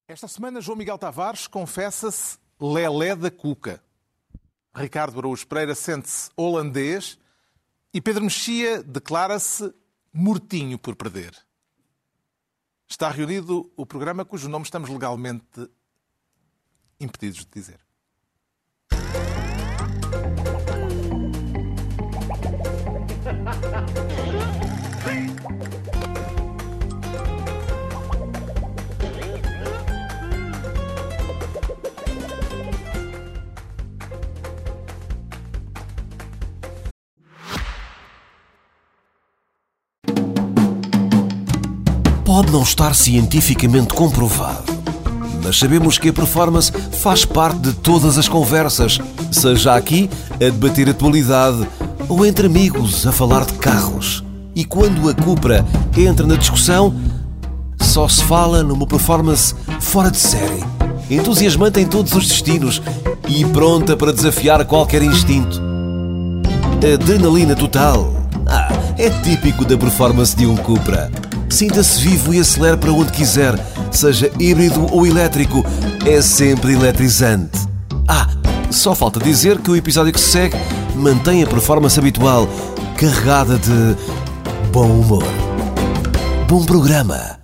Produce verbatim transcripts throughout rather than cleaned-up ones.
Esta semana, João Miguel Tavares confessa-se lelé da cuca. Ricardo Araújo Pereira sente-se holandês e Pedro Mexia declara-se mortinho por perder. Está reunido o programa cujo nome estamos legalmente impedidos de dizer. Pode não estar cientificamente comprovado, mas sabemos que a performance faz parte de todas as conversas, seja aqui a debater atualidade ou entre amigos a falar de carros. E quando a Cupra entra na discussão, só se fala numa performance fora de série, entusiasmante em todos os destinos e pronta para desafiar qualquer instinto. Adrenalina total. Ah, é típico da performance de um Cupra. Sinta-se vivo e acelere para onde quiser, seja híbrido ou elétrico, é sempre eletrizante. Ah, só falta dizer que o episódio que se segue mantém a performance habitual, carregada de bom humor. Bom programa!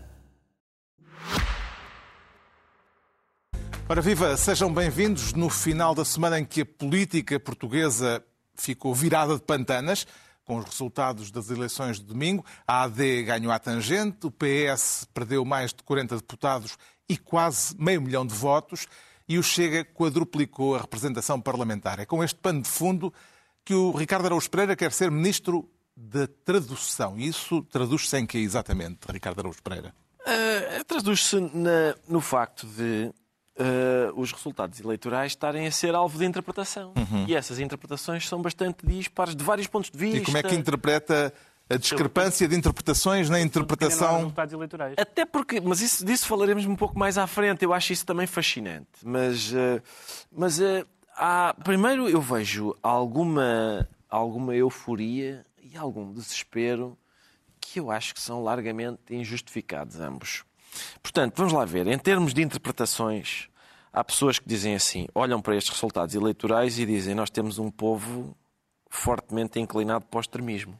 Ora viva, sejam bem-vindos no final da semana em que a política portuguesa ficou virada de pantanas, com os resultados das eleições de domingo. A A D ganhou à tangente, o P S perdeu mais de quarenta deputados e quase meio milhão de votos, e o Chega quadruplicou a representação parlamentar. É com este pano de fundo que o Ricardo Araújo Pereira quer ser Ministro da Tradução. E isso traduz-se em que exatamente, Ricardo Araújo Pereira? Uh, traduz-se na, no facto de uh, os resultados eleitorais estarem a ser alvo de interpretação. Uhum. E essas interpretações são bastante dispares de vários pontos de vista. E como é que interpreta a discrepância de interpretação na interpretação? Resultados eleitorais. Até porque, mas isso, disso falaremos um pouco mais à frente. Eu acho isso também fascinante. Mas, uh, mas uh, há, primeiro eu vejo alguma, alguma euforia e algum desespero que eu acho que são largamente injustificados ambos. Portanto, vamos lá ver. Em termos de interpretações, há pessoas que dizem assim, olham para estes resultados eleitorais e dizem nós temos um povo fortemente inclinado para o extremismo.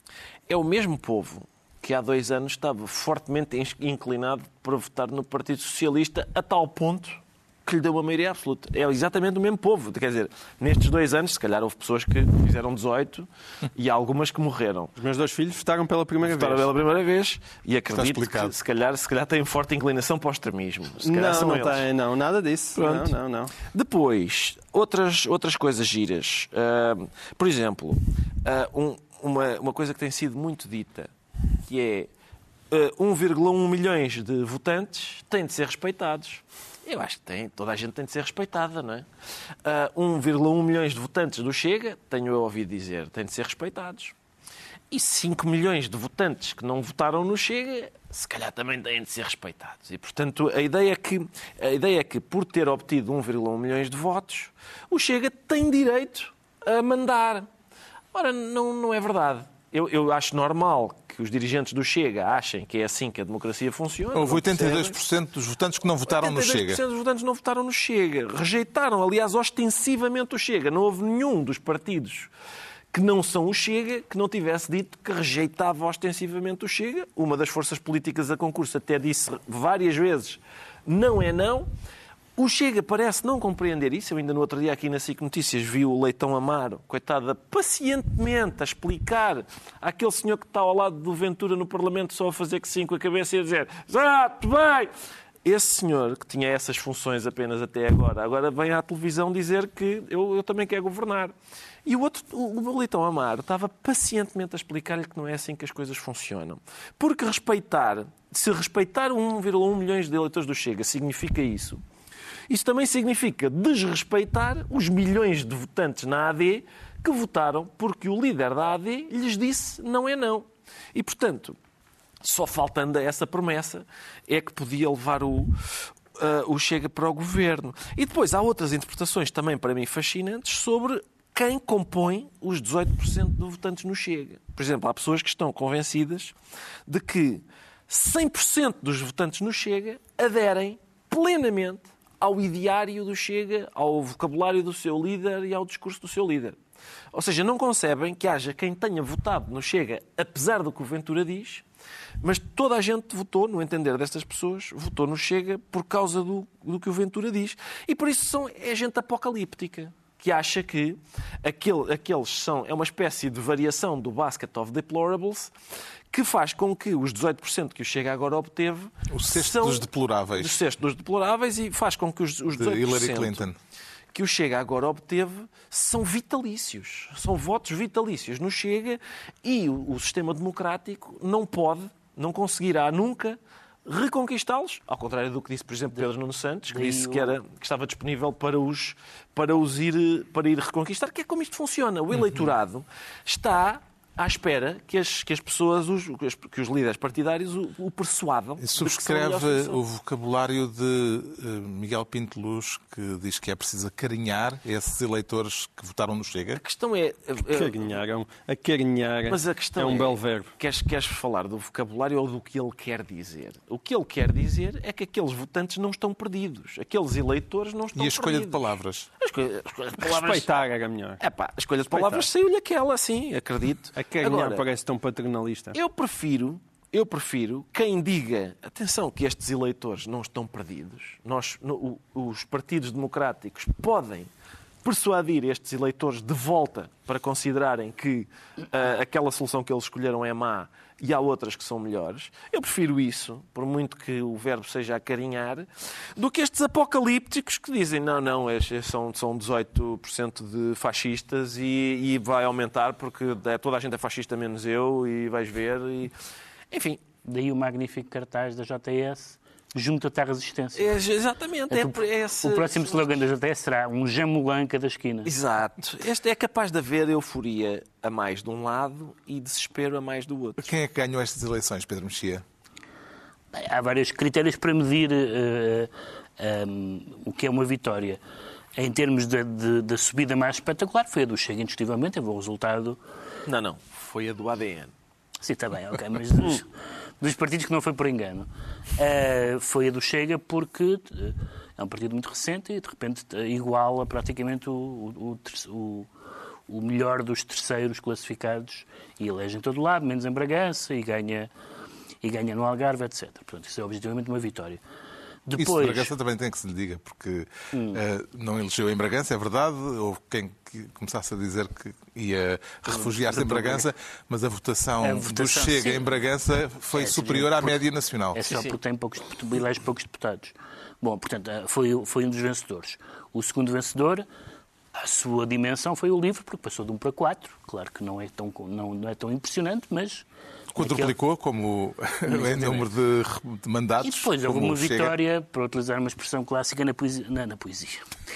É o mesmo povo que há dois anos estava fortemente inclinado para votar no Partido Socialista a tal ponto que lhe deu uma maioria absoluta. É exatamente o mesmo povo. Quer dizer, nestes dois anos, se calhar houve pessoas que fizeram dezoito e há algumas que morreram. Os meus dois filhos votaram pela primeira votaram vez. pela primeira vez e acredito que se calhar, se calhar têm forte inclinação para o extremismo. Se calhar não, são não eles. tem, não, nada disso. Não, não, não. Depois, outras, outras coisas giras. Uh, por exemplo, uh, um, uma, uma coisa que tem sido muito dita, que é uh, um vírgula um milhões de votantes têm de ser respeitados. Eu acho que tem, toda a gente tem de ser respeitada, não é? Uh, um vírgula um milhões de votantes do Chega, tenho eu ouvido dizer, têm de ser respeitados. E cinco milhões de votantes que não votaram no Chega, se calhar também têm de ser respeitados. E, portanto, a ideia é que, a ideia é que por ter obtido um vírgula um milhões de votos, o Chega tem direito a mandar. Ora, não, não é verdade. Eu, eu acho normal que os dirigentes do Chega achem que é assim que a democracia funciona. Houve oitenta e dois por cento dos votantes que não votaram no Chega. oitenta e dois por cento dos votantes não votaram no Chega. Rejeitaram, aliás, ostensivamente o Chega. Não houve nenhum dos partidos que não são o Chega que não tivesse dito que rejeitava ostensivamente o Chega. Uma das forças políticas a concurso até disse várias vezes não é não. O Chega parece não compreender isso. Eu ainda no outro dia aqui na S I C Notícias vi o Leitão Amaro, coitada, pacientemente a explicar àquele senhor que está ao lado do Ventura no Parlamento só a fazer que sim com a cabeça e a dizer exato, bem. Esse senhor, que tinha essas funções apenas até agora, agora vem à televisão dizer que eu, eu também quero governar. E o outro, o Leitão Amaro, estava pacientemente a explicar-lhe que não é assim que as coisas funcionam. Porque respeitar, se respeitar um vírgula um milhões de eleitores do Chega significa isso, isso também significa desrespeitar os milhões de votantes na A D que votaram porque o líder da A D lhes disse não é não. E, portanto, só faltando a essa promessa é que podia levar o, uh, o Chega para o governo. E depois há outras interpretações também para mim fascinantes sobre quem compõe os dezoito por cento de votantes no Chega. Por exemplo, há pessoas que estão convencidas de que cem por cento dos votantes no Chega aderem plenamente ao ideário do Chega, ao vocabulário do seu líder e ao discurso do seu líder. Ou seja, não concebem que haja quem tenha votado no Chega, apesar do que o Ventura diz, mas toda a gente votou, no entender destas pessoas, votou no Chega por causa do, do que o Ventura diz. E por isso são, é gente apocalíptica, que acha que aquele, aqueles são, é uma espécie de variação do basket of deplorables, que faz com que os dezoito por cento que o Chega agora obteve... O cesto são, dos deploráveis. O cesto dos deploráveis e faz com que os, os dezoito por cento... De Hillary Clinton. Que o Chega agora obteve são vitalícios. São votos vitalícios no Chega e o, o sistema democrático não pode, não conseguirá nunca reconquistá-los, ao contrário do que disse, por exemplo, Pedro Nuno Santos, que disse que, era, que estava disponível para os, para os ir, para ir reconquistar, que é como isto funciona. O eleitorado está à espera que as, que as pessoas, os, que os líderes partidários o, o persuadam. E subscreve o vocabulário de Miguel Pinto Luz, que diz que é preciso acarinhar esses eleitores que votaram no Chega. A questão é... Acarinhar, acarinhar Mas a questão é um é, belo verbo. Queres, queres falar do vocabulário ou do que ele quer dizer? O que ele quer dizer é que aqueles votantes não estão perdidos. Aqueles eleitores não estão perdidos. E a escolha perdidos. de palavras? A escolha, a escolha de palavras... Respeitar era melhor. É pá, a escolha de palavras saiu-lhe aquela, sim, acredito. Acarinhar parece tão paternalista. Eu prefiro, eu prefiro quem diga, atenção, que estes eleitores não estão perdidos. Nós, no, os partidos democráticos podem persuadir estes eleitores de volta para considerarem que uh, aquela solução que eles escolheram é má e há outras que são melhores. Eu prefiro isso, por muito que o verbo seja acarinhar, do que estes apocalípticos que dizem não, não, estes são, são dezoito por cento de fascistas e, e vai aumentar porque toda a gente é fascista menos eu e vais ver. E... Enfim. Daí o magnífico cartaz da J S, junta-te à resistência. É, exatamente. É, o, é esse... o próximo slogan da J S será um jamulan cada esquina. Exato. Este é capaz de haver euforia a mais de um lado e desespero a mais do outro. Quem é que ganhou estas eleições, Pedro Mexia? Bem, há vários critérios para medir uh, um, o que é uma vitória. Em termos da subida mais espetacular, foi a do Chega, indiscutivelmente, teve um resultado... Não, não. Foi a do A D N. Sim, está bem, ok, mas dos, dos partidos que não foi por engano. Uh, foi a do Chega porque uh, é um partido muito recente e, de repente, uh, iguala praticamente o, o, o, o melhor dos terceiros classificados e elege em todo lado, menos em Bragança, e ganha, e ganha no Algarve, etcétera. Portanto, isso é objetivamente uma vitória. Depois... Isso de Bragança também tem que se lhe diga, porque hum. uh, não elegeu em Bragança, é verdade, houve quem começasse a dizer que ia refugiar-se em Bragança, mas a votação, a votação do Chega sim. em Bragança foi é, superior à porque, média nacional. É só sim, porque tem poucos, elege poucos deputados. Bom, portanto, foi, foi um dos vencedores. O segundo vencedor, a sua dimensão foi o LIVRE, porque passou de um para quatro. Claro que não é tão, não, não é tão impressionante, mas... Quadruplicou como em número de, de mandatos. E depois houve uma Chega. Vitória, para utilizar uma expressão clássica, na poesia. Não, na poesia.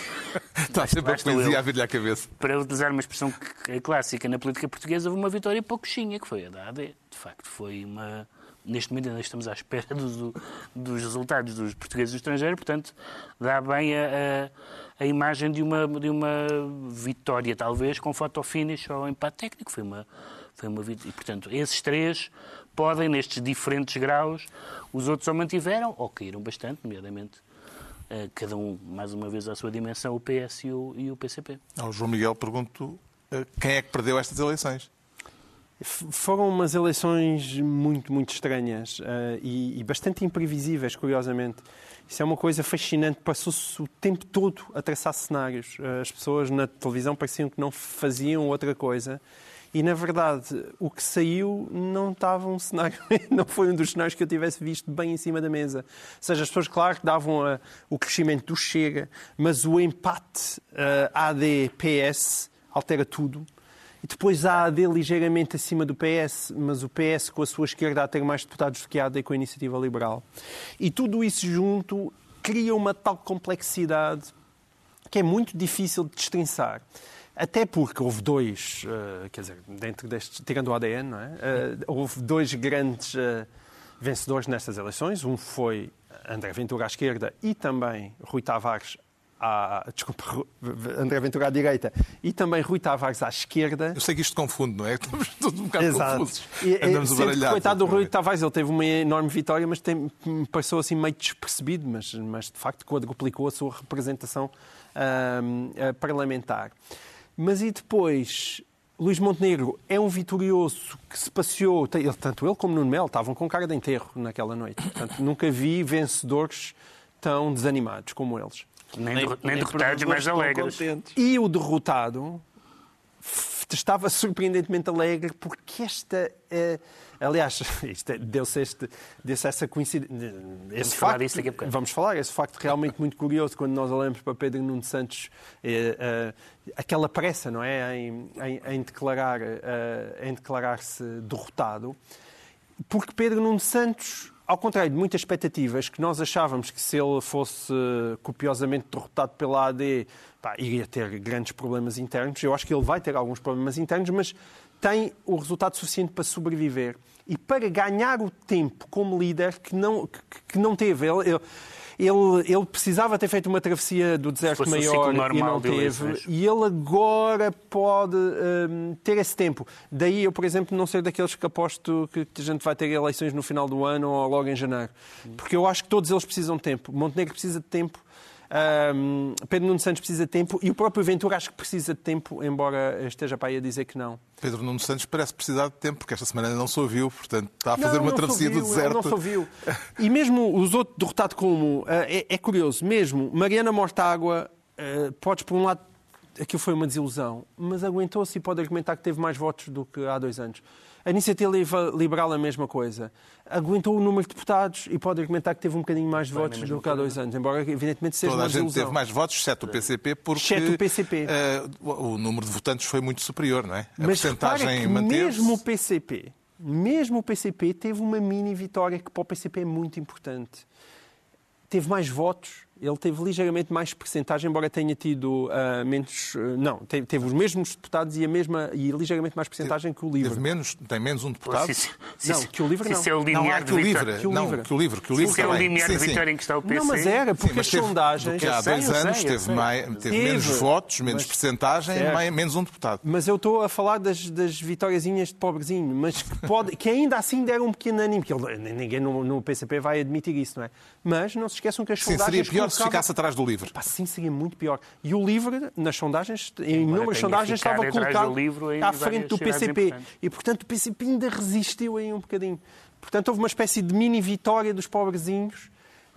Está sempre a poesia a vir-lhe à cabeça. Para utilizar uma expressão clássica na política portuguesa, houve uma vitória pouquinha, que foi a da A D. De facto, foi uma... Neste momento ainda estamos à espera dos, dos resultados dos portugueses do estrangeiro, portanto, dá bem a, a, a imagem de uma, de uma vitória, talvez, com photo finish ou empate técnico. Foi uma... Foi uma... E, portanto, esses três podem, nestes diferentes graus, os outros ou mantiveram ou caíram bastante, nomeadamente, uh, cada um, mais uma vez, à sua dimensão, o P S e o, e o P C P. Ao João Miguel pergunto uh, quem é que perdeu estas eleições? Foram umas eleições muito, muito estranhas uh, e, e bastante imprevisíveis, curiosamente. Isso é uma coisa fascinante. Passou-se o tempo todo a traçar cenários. Uh, as pessoas na televisão pareciam que não faziam outra coisa. E, na verdade, o que saiu não estava um cenário, não foi um dos cenários que eu tivesse visto bem em cima da mesa. Ou seja, as pessoas, claro, que davam a, o crescimento do Chega, mas o empate uh, A D P S altera tudo. E depois a AD ligeiramente acima do P S, mas o P S com a sua esquerda a ter mais deputados do que a AD com a Iniciativa Liberal. E tudo isso junto cria uma tal complexidade que é muito difícil de destrinçar. Até porque houve dois, uh, quer dizer, dentro destes, tirando o A D N, não é? Uh, houve dois grandes uh, vencedores nestas eleições. Um foi André Ventura à esquerda e também Rui Tavares à, desculpa, André Ventura à direita e também Rui Tavares à esquerda. Eu sei que isto confunde, não é? Estamos todos um bocado Exato. confusos. E, Andamos sempre, baralhados. coitado do Rui Tavares, ele teve uma enorme vitória, mas tem, passou assim meio despercebido, mas, mas de facto quadruplicou a sua representação hum, parlamentar. Mas e depois, Luís Montenegro é um vitorioso que se passeou, tanto ele como Nuno Melo estavam com cara de enterro naquela noite. Portanto, nunca vi vencedores tão desanimados como eles. Nem, nem, nem derrotados, mas alegres. E o derrotado estava surpreendentemente alegre porque esta... Eh, aliás, isto, deu-se, este, deu-se essa coincidência... Esse vamos falar facto, disso daqui a bocado. Vamos falar, esse facto realmente muito curioso quando nós olhamos para Pedro Nuno Santos, eh, eh, aquela pressa, não é, em, em, em, declarar, eh, em declarar-se derrotado, porque Pedro Nuno Santos... Ao contrário de muitas expectativas, que nós achávamos que se ele fosse copiosamente derrotado pela A D, pá, iria ter grandes problemas internos. Eu acho que ele vai ter alguns problemas internos, mas tem o resultado suficiente para sobreviver e para ganhar o tempo como líder que não, que, que não teve. Ele, ele, ele, ele precisava ter feito uma travessia do deserto maior e não teve. E ele agora pode um, ter esse tempo. Daí eu, por exemplo, não ser daqueles que aposto que a gente vai ter eleições no final do ano ou logo em janeiro. Porque eu acho que todos eles precisam de tempo. Montenegro precisa de tempo. Um, Pedro Nuno Santos precisa de tempo e o próprio Ventura acho que precisa de tempo, embora esteja para aí a dizer que não. Pedro Nuno Santos parece precisar de tempo, porque esta semana não se ouviu, portanto está a fazer não, uma não travessia ouviu, do deserto. Não se ouviu. E mesmo os outros derrotados como... Uh, é, é curioso, mesmo Mariana Mortágua, uh, podes por um lado... Aquilo foi uma desilusão, mas aguentou-se e pode argumentar que teve mais votos do que há dois anos. A Iniciativa Liberal a mesma coisa. Aguentou o número de deputados e pode argumentar que teve um bocadinho mais de votos do que há dois anos, embora evidentemente seja Toda uma a gente desilusão. teve mais votos, exceto o P C P, porque Exceto o P C P. Uh, o número de votantes foi muito superior, não é? A Mas percentagem que manteve-se. mesmo o P C P, mesmo o P C P teve uma mini vitória que para o P C P é muito importante. Teve mais votos. Ele teve ligeiramente mais percentagem, embora tenha tido uh, menos... Uh, não, teve, teve os mesmos deputados e a mesma e ligeiramente mais percentagem que o LIVRE. Teve menos, tem menos um deputado? Se, se, não, que o LIVRE não. Se é o Não, limiar é que o de LIVRE. vitória. Não, que o LIVRE. Que o LIVRE Se é o também. limiar Sim, de sim. vitória em que está o P C. Não, mas era, porque Sim, mas as teve, sondagens... do que há Eu sei, dois eu anos sei, eu teve, sei. mais, teve Teve, menos votos, menos mas- percentagem, certo. mais, menos um deputado. Mas eu estou a falar das, das vitóriazinhas de pobrezinho, mas que, pode, que ainda assim deram um pequeno ânimo, que ele- ninguém no, no P C P vai admitir isso, não é? Mas não se esqueçam que as Sim, sondagens... seria pior se colocavam- ficasse atrás do LIVRE. Pá, sim, seria muito pior. E o LIVRE, nas sondagens, em inúmeras tenha sondagens, ficado estava atrás colocado do LIVRE em à frente do P várias C P. cidades importantes. E, portanto, o P C P ainda resistiu aí um bocadinho. Portanto, houve uma espécie de mini-vitória dos pobrezinhos.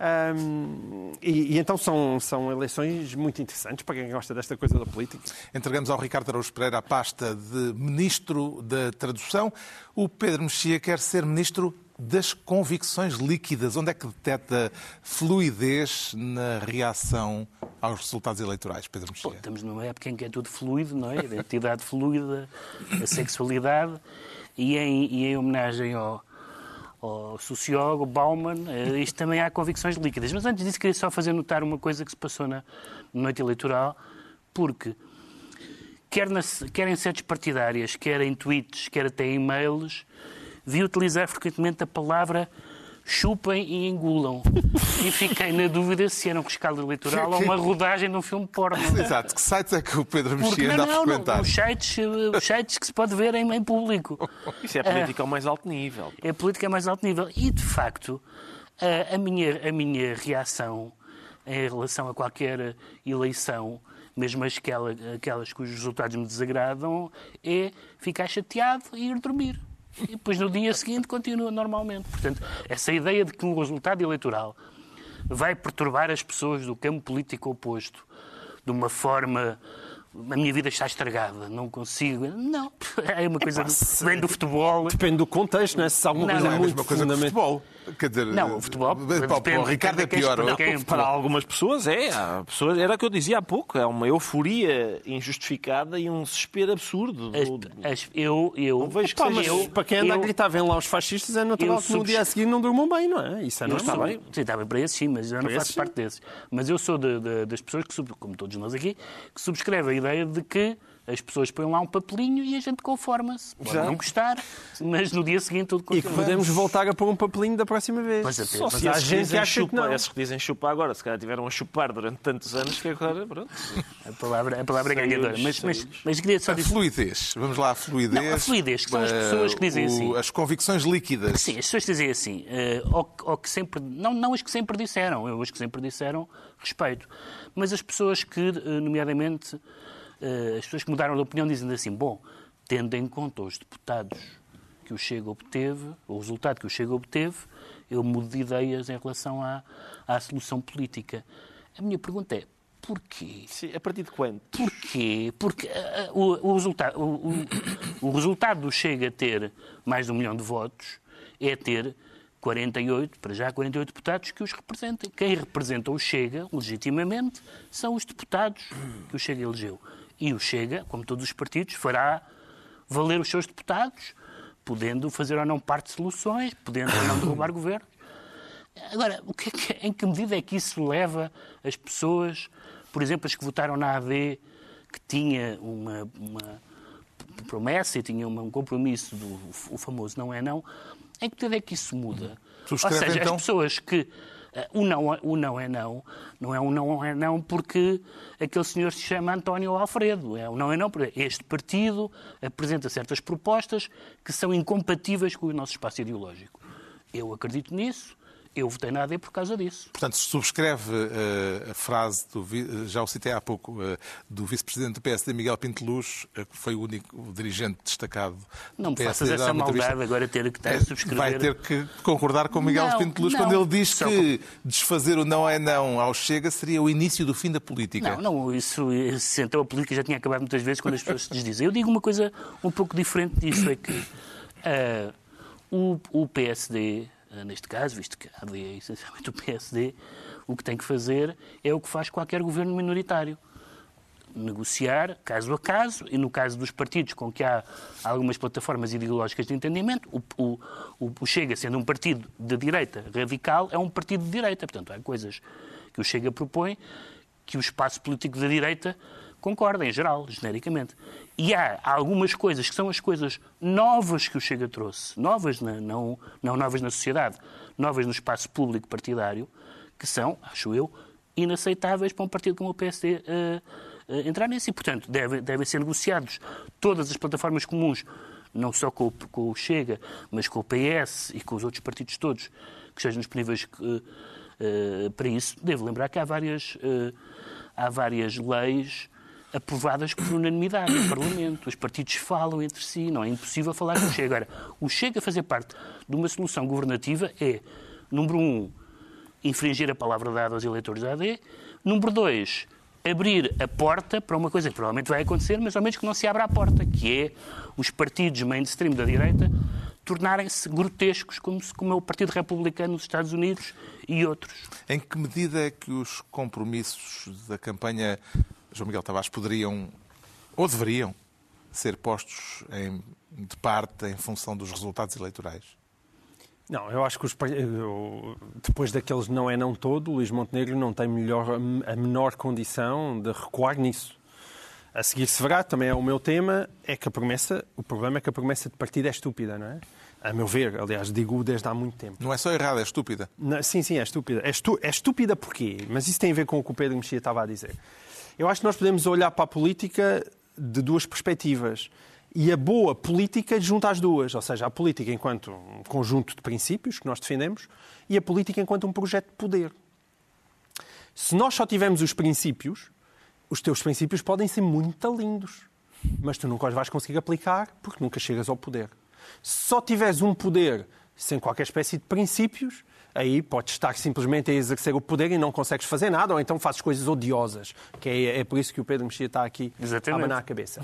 Hum, e, e então são, são eleições muito interessantes para quem gosta desta coisa da política. Entregamos ao Ricardo Araújo Pereira a pasta de Ministro da Tradução. O Pedro Mexia quer ser Ministro das Convicções Líquidas. Onde é que detecta fluidez na reação aos resultados eleitorais, Pedro Mexia? Bom, estamos numa época em que é tudo fluido, não é? A identidade fluida, a sexualidade, e em, e em homenagem ao, ao sociólogo Bauman, eh, isto também há convicções líquidas. Mas antes disso, queria só fazer notar uma coisa que se passou na noite eleitoral, porque quer, nas, quer em sedes partidárias, quer em tweets, quer até em e-mails, vi utilizar frequentemente a palavra chupem e engulam. E fiquei na dúvida se era um rescaldo eleitoral ou uma rodagem de um filme porno. Exato. Que sites é que o Pedro Porque Mexia não, anda a não, frequentar? não, os sites, os sites que se pode ver em, em público. Isso é política ao mais alto nível. É política a mais alto nível. E, de facto, a, a, minha, a minha reação em relação a qualquer eleição, mesmo aquela, aquelas cujos resultados me desagradam, é ficar chateado e ir dormir. E depois, no dia seguinte, continua normalmente. Portanto, essa ideia de que um resultado eleitoral vai perturbar as pessoas do campo político oposto de uma forma... A minha vida está estragada, não consigo... Não, é uma coisa do, vem do futebol. Depende do contexto, não é? Se alguma Não, coisa não É a muito mesma coisa que o fundamental. futebol. Quer dizer, Não, o futebol, para, para depende- o Ricardo é depende pior. de não é? quem- Para algumas pessoas é. Há pessoas, era o que eu dizia há pouco. É uma euforia injustificada e um desespero absurdo. As- as- eu, eu, Não vejo que Pá, seja mas eu- para quem anda a eu- gritar, vem lá os fascistas, é natural eu que no subs- dia a seguir não durmam bem, não é? Isso é Eu normal. sou, sim, está bem para esses, sim, mas eu não Para faço esses, parte desses. Mas eu sou de, de, das pessoas que, sub, como todos nós aqui, que subscrevem a ideia de que as pessoas põem lá um papelinho e a gente conforma-se. Pode não gostar, mas no dia seguinte tudo E continua. que podemos voltar a pôr um papelinho da próxima vez. Pois é, Só mas se há esses gente dizem que acha que chupa, não. esses que dizem chupar agora, se calhar tiveram a chupar durante tantos anos que agora, pronto. a palavra, a palavra é Saiu-lhes, ganhadora. Mas, mas, saiu-lhes. mas queria só A dizer... fluidez. Vamos lá, a fluidez. Não, a fluidez, que são as eh, pessoas que dizem o- assim. As convicções líquidas. Sim, as pessoas dizem assim, eh, ou, ou que sempre, não, não as que sempre disseram, eu as que sempre disseram, respeito, mas as pessoas que, eh, nomeadamente, eh, as pessoas que mudaram de opinião dizem assim, bom, tendo em conta os deputados que o Chega obteve, o resultado que o Chega obteve, eu mudo de ideias em relação à, à solução política. A minha pergunta é, porquê? Sim, a partir de quando? Porquê? Porque uh, o, o, resultado, o, o, o resultado do Chega ter mais de um milhão de votos é ter quarenta e oito, para já quarenta e oito deputados que os representem. Quem representa o Chega, legitimamente, são os deputados que o Chega elegeu. E o Chega, como todos os partidos, fará valer os seus deputados, podendo fazer ou não parte de soluções, podendo ou não derrubar governos. Agora, o que é que, em que medida é que isso leva as pessoas, por exemplo, as que votaram na A D, que tinha uma, uma promessa e tinha um compromisso do o famoso não é não, em que medida é que isso muda? Subscreve, Ou seja, então? as pessoas que uh, o, não, o não é não, não é um não é não porque aquele senhor se chama António Alfredo, é um não é não porque este partido apresenta certas propostas que são incompatíveis com o nosso espaço ideológico. Eu acredito nisso. Eu votei na A D por causa disso. Portanto, subscreve uh, a frase, do, já o citei há pouco, uh, do vice-presidente do P S D, Miguel Pinto Luz, uh, que foi o único dirigente destacado do Não me P S D. faças essa maldade agora ter que estar a subscrever. Vai ter que concordar com Miguel Não, Pinto Luz não. quando ele diz Só que desfazer o não é não ao Chega seria o início do fim da política. Não, não, isso, isso então a política já tinha acabado muitas vezes quando as pessoas se desdizem. Eu digo uma coisa um pouco diferente disso, é que uh, o, o P S D, uh, neste caso, visto que a A D é essencialmente o P S D, o que tem que fazer é o que faz qualquer governo minoritário. Negociar caso a caso, e no caso dos partidos com que há algumas plataformas ideológicas de entendimento, o, o, o Chega, sendo um partido de direita radical, é um partido de direita. Portanto, há coisas que o Chega propõe que o espaço político da direita concorda, em geral, genericamente. E há algumas coisas que são as coisas novas que o Chega trouxe, novas, na, não, não novas na sociedade, novas no espaço público partidário, que são, acho eu, inaceitáveis para um partido como o P S D uh, uh, entrar nisso. E, portanto, devem, devem ser negociados todas as plataformas comuns, não só com o, com o Chega, mas com o P S e com os outros partidos todos que sejam disponíveis uh, uh, para isso. Devo lembrar que há várias, uh, há várias leis aprovadas por unanimidade no Parlamento. Os partidos falam entre si, não é impossível falar com o Chega. Agora, o Chega fazer parte de uma solução governativa é, número um, infringir a palavra dada aos eleitores da A D. Número dois, abrir a porta para uma coisa que provavelmente vai acontecer, mas ao menos que não se abra a porta, que é os partidos mainstream da direita tornarem-se grotescos, como, se, como é o Partido Republicano nos Estados Unidos e outros. Em que medida é que os compromissos da campanha João Miguel Tavares poderiam, ou deveriam, ser postos em, de parte em função dos resultados eleitorais? Não, eu acho que os, eu, depois daqueles não é não todo, o Luís Montenegro não tem melhor, a menor condição de recuar nisso. A seguir se verá, também é o meu tema, é que a promessa, o problema é que a promessa de partido é estúpida, não é? A meu ver, aliás, digo desde há muito tempo. Não é só errada, é estúpida. Não, sim, sim, é estúpida. É, estu, é estúpida porquê? Mas isso tem a ver com o que o Pedro Mexia estava a dizer. Eu acho que nós podemos olhar para a política de duas perspectivas. E a boa política junta as duas. Ou seja, a política enquanto um conjunto de princípios que nós defendemos e a política enquanto um projeto de poder. Se nós só tivermos os princípios, os teus princípios podem ser muito lindos, mas tu nunca os vais conseguir aplicar porque nunca chegas ao poder. Se só tiveres um poder sem qualquer espécie de princípios, aí podes estar simplesmente a exercer o poder e não consegues fazer nada, ou então fazes coisas odiosas, que é, é por isso que o Pedro Mexia está aqui Exatamente. a abanar a cabeça.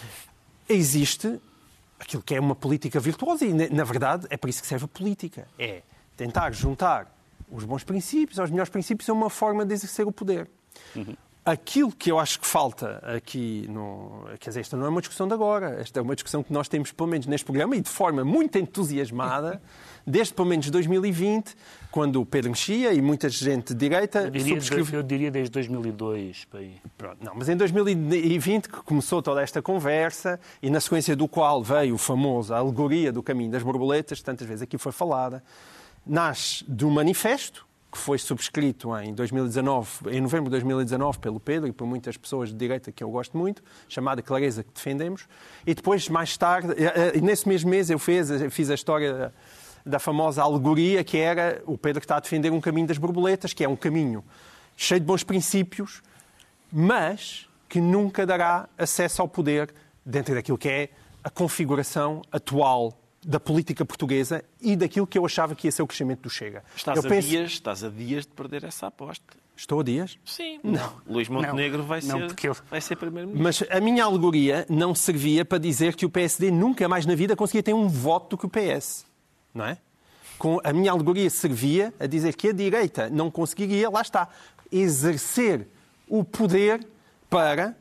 Existe aquilo que é uma política virtuosa e, na verdade, é por isso que serve a política. É tentar juntar os bons princípios aos melhores princípios a uma forma de exercer o poder. Uhum. Aquilo que eu acho que falta aqui, no, quer dizer, esta não é uma discussão de agora, esta é uma discussão que nós temos, pelo menos neste programa, e de forma muito entusiasmada, desde pelo menos dois mil e vinte, quando o Pedro Mexia e muita gente de direita... Eu diria, subscreve... eu diria desde dois mil e dois. Para aí. Pronto, não, mas em dois mil e vinte que começou toda esta conversa e na sequência do qual veio o famoso, a alegoria do caminho das borboletas, tantas vezes aqui foi falada, nasce do manifesto, que foi subscrito em dois mil e dezanove, em novembro de dois mil e dezanove, pelo Pedro e por muitas pessoas de direita que eu gosto muito, chamada Clareza que Defendemos. E depois, mais tarde, nesse mesmo mês, eu fiz, fiz a história da famosa alegoria, que era o Pedro que está a defender um caminho das borboletas, que é um caminho cheio de bons princípios, mas que nunca dará acesso ao poder dentro daquilo que é a configuração atual da política portuguesa e daquilo que eu achava que ia ser o crescimento do Chega. Estás, eu a, penso... dias, estás a dias de perder essa aposta. Estou a dias? Sim. Não. Luís Montenegro não, vai, não, ser, porque ele... vai ser primeiro-ministro. Mas a minha alegoria não servia para dizer que o P S D nunca mais na vida conseguia ter um voto do que o P S. Não é? Com a minha alegoria servia a dizer que a direita não conseguiria, lá está, exercer o poder para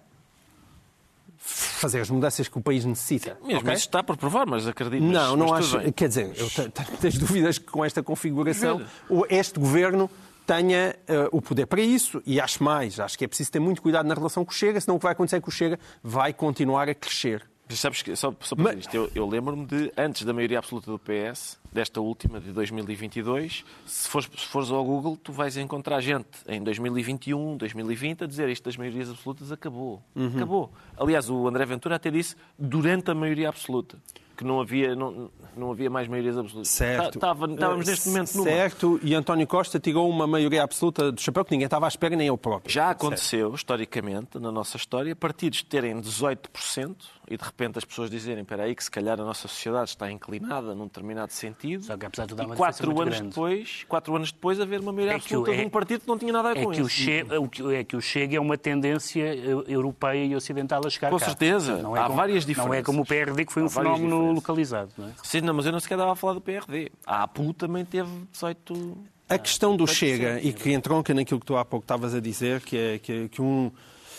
fazer as mudanças que o país necessita. Mesmo okay? isso está por provar, mas acredito. Não, mas, não mas acho. Quer dizer, eu tenho muitas dúvidas que com esta configuração este governo tenha uh, o poder para isso e acho mais. Acho que é preciso ter muito cuidado na relação com o Chega, senão o que vai acontecer é que o Chega vai continuar a crescer. Sabes que, só, só para Mas... dizer isto, eu, eu lembro-me de, antes da maioria absoluta do P S, desta última, de dois mil e vinte e dois, se fores, se fores ao Google, tu vais encontrar gente em dois mil e vinte e um, dois mil e vinte, a dizer isto das maiorias absolutas acabou. Uhum. Acabou. Aliás, o André Ventura até disse durante a maioria absoluta, que não havia, não, não havia mais maiorias absolutas. Certo. Estávamos neste momento numa. Certo, e António Costa tirou uma maioria absoluta do chapéu que ninguém estava à espera, nem eu próprio. Já aconteceu, certo, historicamente, na nossa história, partidos terem dezoito por cento e de repente as pessoas dizerem, espera aí, que se calhar a nossa sociedade está inclinada num determinado sentido. Só que apesar de tudo, há uma e quatro diferença muito anos grande. depois, quatro anos depois, haver uma maioria É que absoluta o- de é- um partido que não tinha nada a ver É com que, o isso. Chega, o que- é que o Chega é uma tendência eh, europeia e ocidental a chegar Com cá. certeza. Não é Há como- várias Não é diferenças. como o P R D, que foi Há um várias fenómeno diferenças. localizado. Não é? Sim, não, mas eu não sequer estava a falar do P R D. A APU também teve dezoito... A questão do Chega, e que entronca naquilo que tu há pouco estavas a dizer, que é que, que um...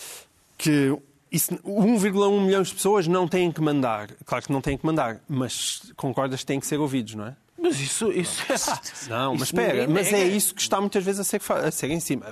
que isso, um vírgula um milhões de pessoas não têm que mandar. Claro que não têm que mandar, mas concordas que têm que ser ouvidos, não é? Mas isso... isso Não, mas isso espera, ninguém mas é nega. isso que está muitas vezes a ser, fa- a ser em cima.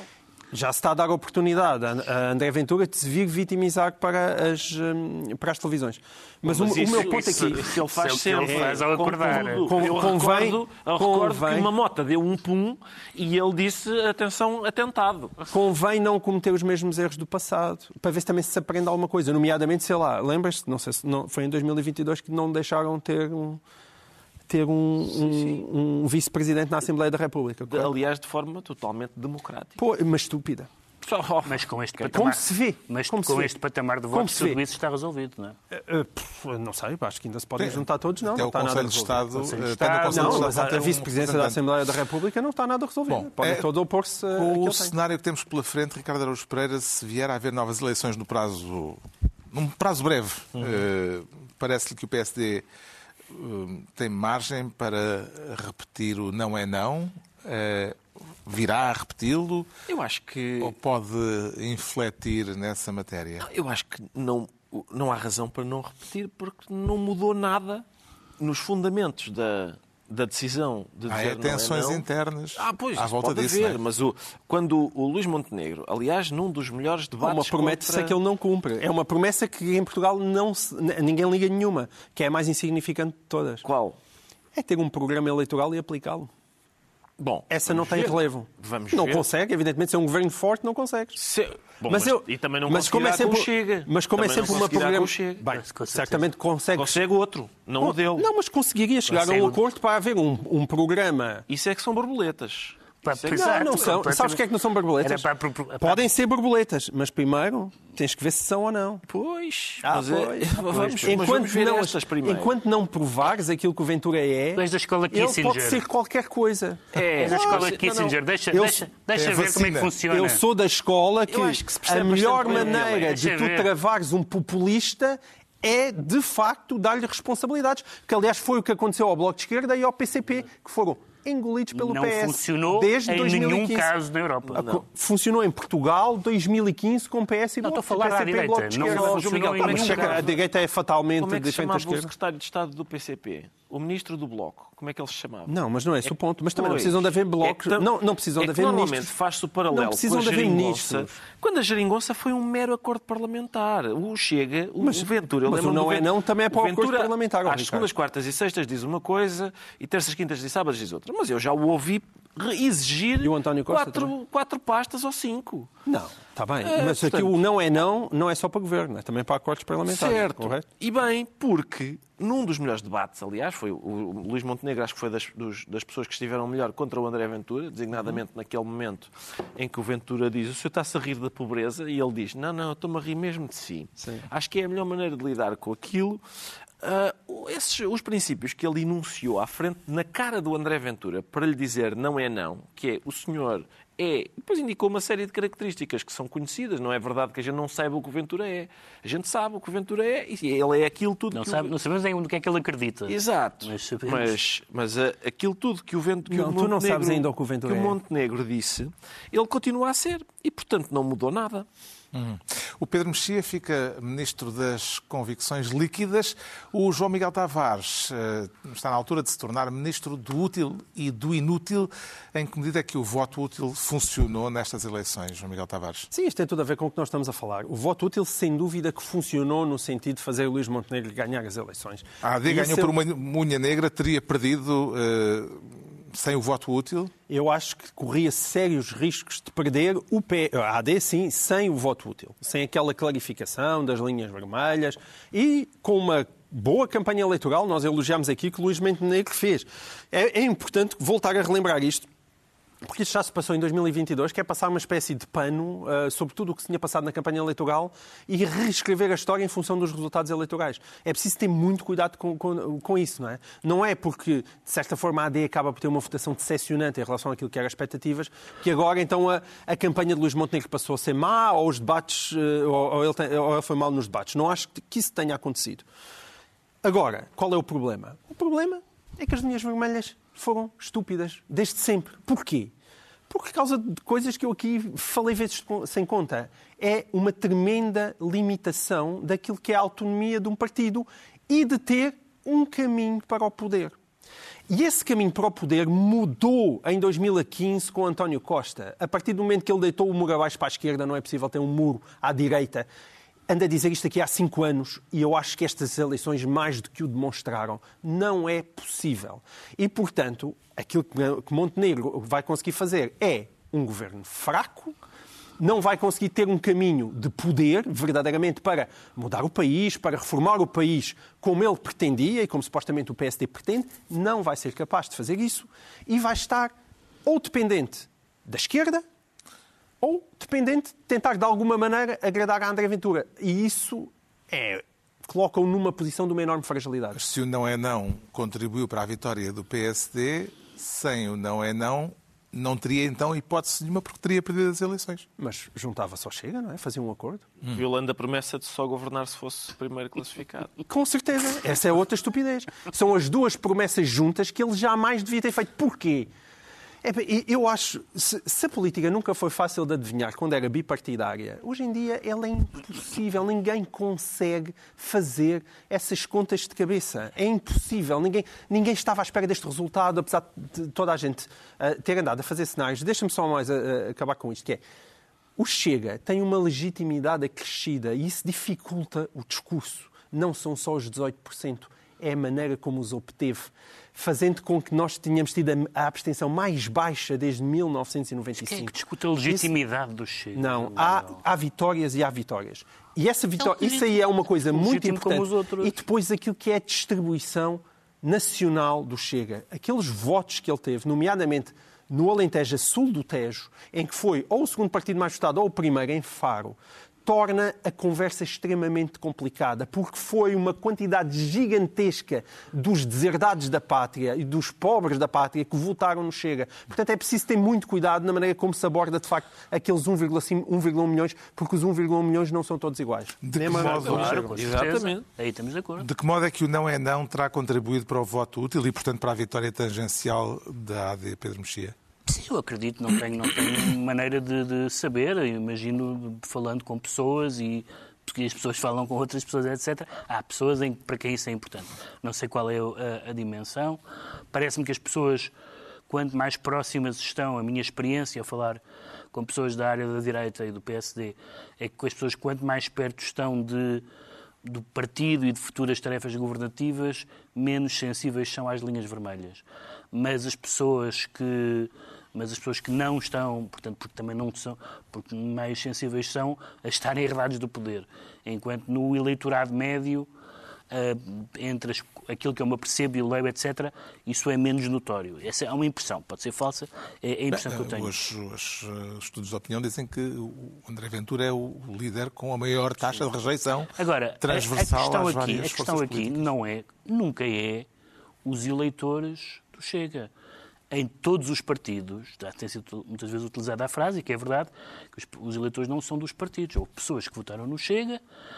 Já se está a dar a oportunidade a a André Ventura de se vir vitimizar para as, hum, para as televisões. Mas, o, Mas o isso- meu ponto isso- aqui... isso ele faz Isso é o que sempre. ele faz ao acordar. Contudo, Com- eu convém- recordo, eu recordo convém- que uma mota deu um pum e ele disse, atenção, atentado. Convém não cometer os mesmos erros do passado, para ver se também se aprende alguma coisa. Nomeadamente, sei lá, lembras-te, não sei se não, foi em dois mil e vinte e dois que não deixaram ter um, ter um, um, um vice-presidente na Assembleia da República. De- aliás, de forma totalmente democrática. Pô, mas estúpida. Só- Mas com este Como patamar, se vê. Mas Como com se vê. este patamar de Como votos, se vê. tudo isso está resolvido, não é? Uh, pff, não sei, acho que ainda se podem Sim. juntar todos, não. Até não o está nada Conselho de resolvido. Estado, Conselho de eh, Estado, até no Conselho não, de mas Estado a tem um vice-presidência da representante. Assembleia da República não está nada resolvida. Bom, Podem é- todos opor-se a Com aquilo o que tem. cenário que temos pela frente, Ricardo Araújo Pereira, se vier a haver novas eleições no prazo, num prazo breve, eh, parece-lhe que o P S D eh, tem margem para repetir o não é não? Eh, virá a repeti-lo? Eu acho que... Ou pode infletir nessa matéria? Eu acho que não, não há razão para não repetir, porque não mudou nada nos fundamentos da, da decisão de Há dizer tensões não é não. internas Ah, pois, à isso volta pode disso. haver, não é? mas o, quando o Luís Montenegro, aliás, num dos melhores Há debates uma promessa contra... que ele não cumpre. É uma promessa que em Portugal não se- ninguém liga nenhuma, que é a mais insignificante de todas. Qual? É ter um programa eleitoral e aplicá-lo. Bom, Essa não vamos tem ver. relevo. Vamos não ver. consegue, evidentemente, ser um governo forte, não consegues. Se... Bom, Mas mas, eu- e também não mas como é conseguirá sempre- com o Chega. Mas como é Também não sempre uma conseguirá programa... com o Chega. Bem, Com certeza. certamente consegue... Consegue outro, não o dele. Não, mas conseguiria chegar a Consegue. um acordo para haver um, um programa... Isso é que são borboletas. Para Isso é que- pensar- Não, não são. Exato. Sabes o que é que não são borboletas? Era para- para- Podem ser borboletas, mas primeiro tens que ver se são ou não. Pois, Ah, mas é- pois. vamos, mas Enquanto vamos ver não, estas primeiro. enquanto não provares aquilo que o Ventura é, Tu és da escola ele Kissinger. pode ser qualquer coisa. É, És da Ah, escola sim, de Kissinger. não, não. Deixa, Eu- deixa, deixa é ver como é vacina. que funciona. Eu sou da escola que, Eu acho que se percebe a melhor bastante bem, maneira ele é. de Deixa tu ver. travares um populista é, de facto, dar-lhe responsabilidades. Que, aliás, foi o que aconteceu ao Bloco de Esquerda e ao P C P, que foram engolidos pelo não P S. funcionou desde em dois mil e quinze. nenhum caso na Europa. Não. Funcionou em Portugal, dois mil e quinze, com P S e Não, Bloco. estou a falar P C P, à direita. Bloco de Não esquerda. funcionou em Mas nenhum é que a caso. direita é fatalmente Como é que se diferente da chamava o esquerda? secretário de Estado do P C P? O ministro do Bloco. Como é que ele se chamava? Não, mas não é esse É- o ponto. Mas também não Pois. precisam de haver blocos. É que tam- não, não precisam é de que haver normalmente ministros. faz-se o paralelo Não precisam com a de haver geringonça, ministros. quando a geringonça foi um mero acordo parlamentar. O Chega, o, Mas- o Ventura... eu mas o lembro-me não do é Ven- não também é para o acordo Ventura, parlamentar, ó, Às Ricardo. segundas, quartas e sextas diz uma coisa e terças, quintas e sábados diz outra. Mas eu já o ouvi re- exigir E o António Costa quatro, também? quatro pastas ou cinco. Não, está bem. É, mas aqui portanto- o não é não, não é só para governo, é também para acordos parlamentares. Certo. Correto? E bem, porque num dos melhores debates, aliás, foi o, o Luís Montenegro, acho que foi das, dos- das pessoas que estiveram melhor contra o André Ventura, designadamente Uhum. naquele momento em que o Ventura diz: o senhor está-se a rir da pobreza, e ele diz: não, não, eu estou-me a rir mesmo de si. Sim. Acho que é a melhor maneira de lidar com aquilo. Ah, esses, os princípios que ele enunciou à frente, na cara do André Ventura, para lhe dizer não é não, que é o senhor é... Depois indicou uma série de características que são conhecidas. Não é verdade que a gente não saiba o que o Ventura é. A gente sabe o que o Ventura é e ele é aquilo tudo Não, que sabe, o... não sabemos ainda do que é que ele acredita. Exato. Mas sabemos. Mas, mas ah, aquilo tudo que o, Vent... que Não, o tu não Montenegro... sabes ainda o que o Ventura que o é. Montenegro disse, ele continua a ser. E, portanto, não mudou nada. Hum. O Pedro Mexia fica ministro das convicções líquidas. O João Miguel Tavares eh, está na altura de se tornar ministro do útil e do inútil. Em que medida é que o voto útil funcionou nestas eleições, João Miguel Tavares? Sim, isto tem tudo a ver com o que nós estamos a falar. O voto útil, sem dúvida, que funcionou no sentido de fazer o Luís Montenegro ganhar as eleições. A AD E ganhou isso por é- uma unha negra, teria perdido eh, sem o voto útil? Eu acho que corria sérios riscos de perder o P... a AD, sim, sem o voto útil. Sem aquela clarificação das linhas vermelhas e com uma boa campanha eleitoral. Nós elogiámos aqui que o Luís Montenegro fez. É, é importante voltar a relembrar isto, porque isto já se passou em dois mil e vinte e dois, que é passar uma espécie de pano uh, sobre tudo o que se tinha passado na campanha eleitoral e reescrever a história em função dos resultados eleitorais. É preciso ter muito cuidado com, com, com isso, não é? Não é porque, de certa forma, a AD acaba por ter uma votação decepcionante em relação àquilo que eram expectativas, que agora, então, a, a campanha de Luís Montenegro passou a ser má, ou os debates, uh, ou, ou, ele tem, ou ele foi mal nos debates. Não acho que isso tenha acontecido. Agora, qual é o problema? O problema é que as linhas vermelhas foram estúpidas, desde sempre. Porquê? Por causa de coisas que eu aqui falei vezes sem conta. É uma tremenda limitação daquilo que é a autonomia de um partido e de ter um caminho para o poder. E esse caminho para o poder mudou em dois mil e quinze com António Costa. A partir do momento que ele deitou o muro abaixo para a esquerda, não é possível ter um muro à direita. Ando a dizer isto aqui há cinco anos e eu acho que estas eleições mais do que o demonstraram. Não é possível. E, portanto, aquilo que Montenegro vai conseguir fazer é um governo fraco, não vai conseguir ter um caminho de poder, verdadeiramente, para mudar o país, para reformar o país como ele pretendia e como supostamente o P S D pretende, não vai ser capaz de fazer isso e vai estar ou dependente da esquerda ou dependente de tentar, de alguma maneira, agradar a André Ventura. E isso é... coloca-o numa posição de uma enorme fragilidade. Se o não é não contribuiu para a vitória do P S D, sem o não é não, não teria então hipótese nenhuma porque teria perdido as eleições. Mas juntava-se ao Chega, não é? Fazia um acordo. Hum. Violando a promessa de só governar se fosse primeiro classificado. Com certeza. Essa é outra estupidez. São as duas promessas juntas que ele jamais devia ter feito. Porquê? É, eu acho, se, se a política nunca foi fácil de adivinhar quando era bipartidária, hoje em dia ela é impossível. Ninguém consegue fazer essas contas de cabeça. É impossível. Ninguém, ninguém estava à espera deste resultado, apesar de toda a gente uh, ter andado a fazer cenários. Deixa-me só mais uh, uh, acabar com isto, que é... O Chega tem uma legitimidade acrescida e isso dificulta o discurso. Não são só os dezoito por cento, é a maneira como os obteve, fazendo com que nós tenhamos tido a abstenção mais baixa desde mil novecentos e noventa e cinco. Quem é que discute a legitimidade do Chega? Não, há, há vitórias e há vitórias. E essa vitória, É isso aí é uma coisa muito legítimo como os importante. outros. E depois aquilo que é a distribuição nacional do Chega. Aqueles votos que ele teve, nomeadamente no Alentejo, a sul do Tejo, em que foi ou o segundo partido mais votado ou o primeiro em Faro, torna a conversa extremamente complicada, porque foi uma quantidade gigantesca dos deserdados da pátria e dos pobres da pátria que votaram no Chega. Portanto, é preciso ter muito cuidado na maneira como se aborda, de facto, aqueles um vírgula um milhões, porque os um vírgula um milhões não são todos iguais. De Nem que a modo, Claro, com certeza. Exatamente. Aí estamos de acordo. De que modo é que o não é não terá contribuído para o voto útil e, portanto, para a vitória tangencial da A D, Pedro Mexia? Sim, eu acredito, não tenho, não tenho maneira de, de saber. Eu imagino, falando com pessoas e porque as pessoas falam com outras pessoas, etcétera. Há pessoas em, para quem isso é importante. Não sei qual é a, a dimensão. Parece-me que as pessoas, quanto mais próximas estão, a minha experiência a falar com pessoas da área da direita e do P S D, é que as pessoas, quanto mais perto estão de, do partido e de futuras tarefas governativas, menos sensíveis são às linhas vermelhas. Mas as pessoas que, mas as pessoas que não estão, portanto, porque também não são, porque mais sensíveis são a estarem herdados do poder. Enquanto no eleitorado médio, uh, entre as, aquilo que eu me apercebo e leio, etcétera, isso é menos notório. Essa é uma impressão, pode ser falsa, é, é a impressão Bem, que eu tenho. Os, os, os estudos de opinião dizem que o André Ventura é o líder com a maior taxa de rejeição Agora, transversal a, a questão às aqui, várias a questão forças aqui políticas. não é, nunca é os eleitores do Chega. Em todos os partidos, já tem sido muitas vezes utilizada a frase, e que é verdade, que os, os eleitores não são dos partidos. Houve pessoas que votaram no Chega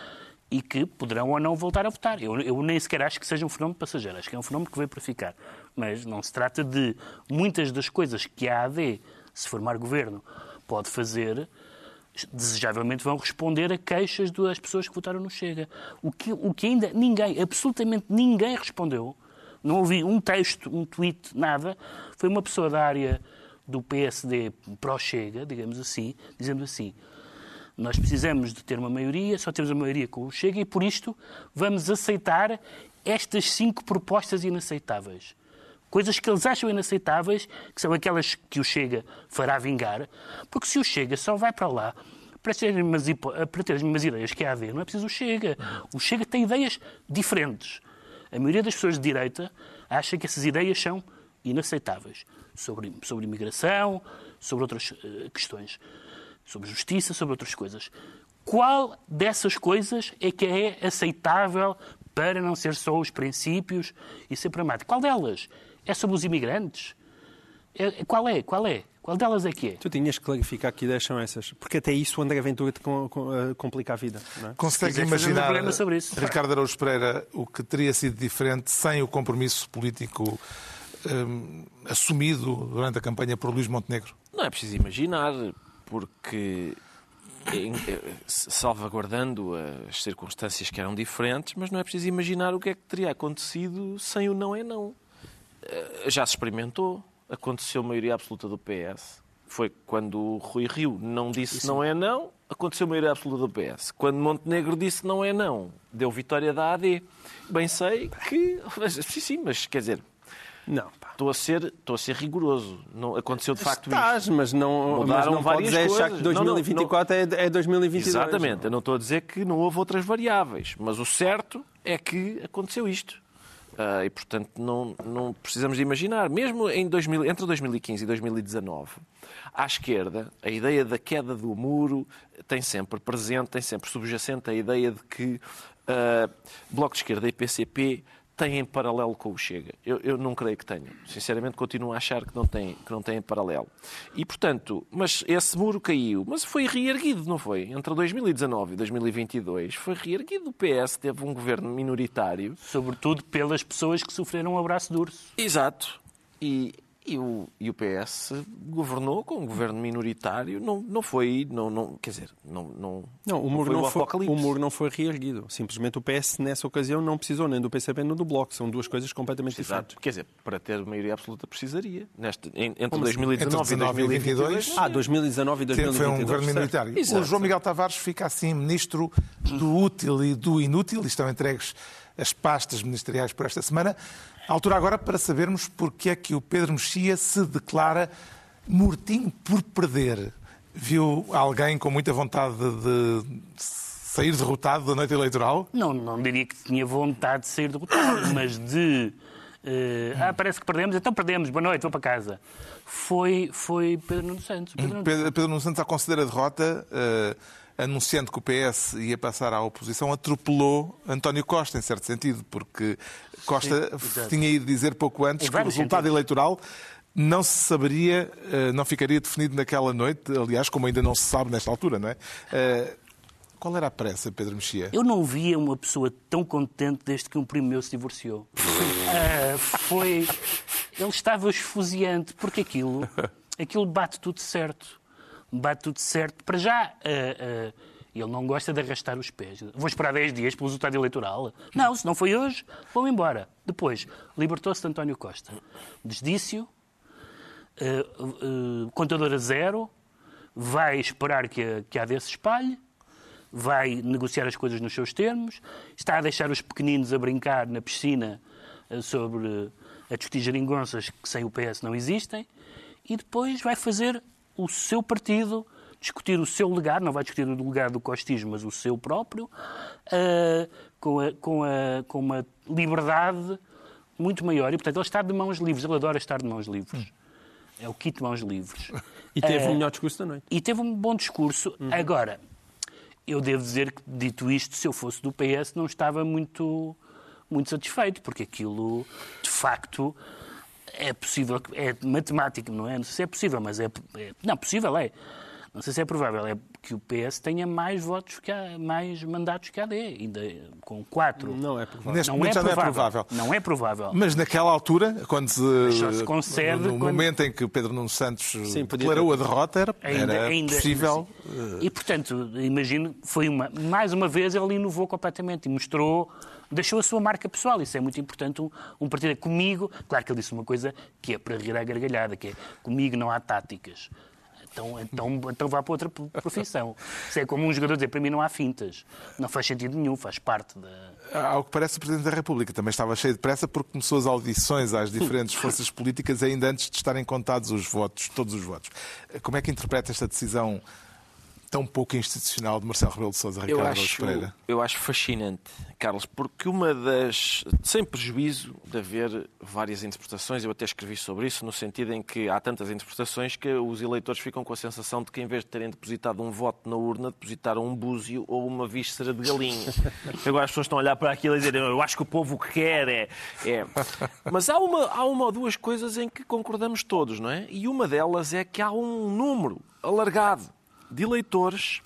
e que poderão ou não voltar a votar. Eu, eu nem sequer acho que seja um fenómeno passageiro, acho que é um fenómeno que veio para ficar. Mas não se trata de muitas das coisas que a A D, se formar governo, pode fazer, desejavelmente vão responder a queixas das pessoas que votaram no Chega. O que, o que ainda ninguém, absolutamente ninguém respondeu, não ouvi um texto, um tweet, nada, foi uma pessoa da área do P S D pró-Chega, digamos assim, dizendo assim: nós precisamos de ter uma maioria, só temos a maioria com o Chega e por isto vamos aceitar estas cinco propostas inaceitáveis. Coisas que eles acham inaceitáveis, que são aquelas que o Chega fará vingar, porque se o Chega só vai para lá para ter as mesmas, para ter as mesmas ideias que a A D, não é preciso o Chega. O Chega tem ideias diferentes. A maioria das pessoas de direita acha que essas ideias são inaceitáveis. Sobre, sobre imigração, sobre outras uh, questões. Sobre justiça, sobre outras coisas. Qual dessas coisas é que é aceitável para não ser só os princípios e ser pragmático? Qual delas? É sobre os imigrantes? É, qual é? Qual é? Qual delas é que é? Tu tinhas que clarificar que ideias são essas, porque até isso o André Ventura te com, com, uh, complica a vida. Não é? Consegue quiser fazer um imaginar, programa sobre isso. Ricardo Araújo Pereira, o que teria sido diferente sem o compromisso político hum, assumido durante a campanha por Luís Montenegro? Não é preciso imaginar, porque salvaguardando as circunstâncias que eram diferentes, mas não é preciso imaginar o que é que teria acontecido sem o não é não. Já se experimentou. Aconteceu a maioria absoluta do P S. Foi quando o Rui Rio não disse Isso. não é não, aconteceu a maioria absoluta do P S. Quando Montenegro disse não é não, deu vitória da A D. Bem sei que... Sim, sim, mas quer dizer... Não, pá. Estou a ser, estou a ser rigoroso. Não, aconteceu de facto Estás, isto. mas não, Mudaram mas não várias podes coisas. achar que dois mil e vinte e quatro não, não. é dois mil e vinte e dois. Exatamente. Eu não estou a dizer que não houve outras variáveis. Mas o certo é que aconteceu isto. Uh, e, portanto, não, não precisamos de imaginar. Mesmo em dois mil, entre dois mil e quinze e dois mil e dezanove, à esquerda, a ideia da queda do muro tem sempre presente, tem sempre subjacente a ideia de que uh, Bloco de Esquerda e P C P têm em paralelo com o Chega. Eu, eu não creio que tenham. Sinceramente, continuo a achar que não têm, que não têm em paralelo. E, portanto, mas esse muro caiu, mas foi reerguido, não foi? Entre dois mil e dezanove e dois mil e vinte e dois foi reerguido. O P S teve um governo minoritário. Sobretudo pelas pessoas que sofreram um abraço de urso. Exato. E, e, o, e o P S governou com um governo minoritário. Não, não foi... Não, não, quer dizer, não, não, não, o não muro foi não o foi, apocalipse. o muro não foi reerguido. Simplesmente o P S, nessa ocasião, não precisou nem do P C P nem do Bloco. São duas coisas completamente Exato. diferentes. Quer dizer, para ter maioria absoluta precisaria. Neste, entre Como dois mil e dezanove assim? e dois mil e vinte e dois... Ah, dois mil e dezanove e dois mil e vinte e dois. Foi um governo minoritário. Exato. O João Miguel Tavares fica assim ministro do útil e do inútil. E estão entregues as pastas ministeriais por esta semana. A altura agora para sabermos porque é que o Pedro Mexia se declara mortinho por perder. Viu alguém com muita vontade de sair derrotado da noite eleitoral? Não, não diria que tinha vontade de sair derrotado, mas de... Uh, ah, parece que perdemos, então perdemos, boa noite, vou para casa. Foi, foi Pedro Nuno Santos. Pedro Nuno Pedro, Pedro Nuno Santos, ao conceder a derrota, uh, anunciando que o P S ia passar à oposição, atropelou António Costa, em certo sentido, porque Costa Sim, tinha ido dizer pouco antes Em que o vários resultado sentidos. eleitoral não se saberia, não ficaria definido naquela noite, aliás, como ainda não se sabe nesta altura, não é? Qual era a pressa, Pedro Mexia? Eu não via uma pessoa tão contente desde que um primo meu se divorciou. Ah, foi... Ele estava esfuziante, porque aquilo, aquilo bate tudo certo. Bate tudo certo. Para já, ah, ah, ele não gosta de arrastar os pés. Vou esperar dez dias pelo resultado eleitoral. Não, se não foi hoje, vou embora. Depois, libertou-se de António Costa. Desdício, ah, ah, contador a zero, vai esperar que a, que a A D se espalhe, vai negociar as coisas nos seus termos, está a deixar os pequeninos a brincar na piscina sobre a discutir geringonças que sem o P S não existem, e depois vai fazer o seu partido, discutir o seu legado, não vai discutir o legado do costismo, mas o seu próprio, uh, com, a, com, a, com uma liberdade muito maior. E, portanto, ele está de mãos livres. Ele adora estar de mãos livres. É o kit de mãos livres. E teve uh, o melhor discurso da noite. E teve um bom discurso. Uhum. Agora... Eu devo dizer que, dito isto, se eu fosse do P S, não estava muito, muito satisfeito, porque aquilo, de facto, é possível, é matemática, não é? Não sei se é possível, mas é... é não, possível é. Não sei se é provável, é que o P S tenha mais votos, que a, mais mandatos que a AD, ainda com quatro. Não é provável. Neste não momento é já não é provável. provável. Não é provável. Mas naquela altura, quando se, só se concede no quando... momento em que Pedro Nuno Santos Sim, declarou ter... a derrota, era, ainda, era ainda, possível... Ainda, e, portanto, imagino, foi uma... Mais uma vez ele inovou completamente e mostrou... Deixou a sua marca pessoal. Isso é muito importante. Um, um partido é comigo... Claro que ele disse uma coisa que é para rir à gargalhada, que é comigo não há táticas. Então, então, então vá para outra profissão. Isso é como um jogador dizer, para mim não há fintas. Não faz sentido nenhum, faz parte da... Ao que parece, o Presidente da República também estava cheio de pressa porque começou as audições às diferentes forças políticas ainda antes de estarem contados os votos, todos os votos. Como é que interpreta esta decisão tão pouco institucional de Marcelo Rebelo de Sousa, Ricardo Eu Araújo acho, Pereira? eu acho fascinante, Carlos, porque uma das... Sem prejuízo de haver várias interpretações, eu até escrevi sobre isso, no sentido em que há tantas interpretações que os eleitores ficam com a sensação de que, em vez de terem depositado um voto na urna, depositaram um búzio ou uma víscera de galinha. Agora as pessoas estão a olhar para aquilo e dizer, eu acho que o povo o que quer é... é... Mas há uma, há uma ou duas coisas em que concordamos todos, não é? E uma delas é que há um número alargado de eleitores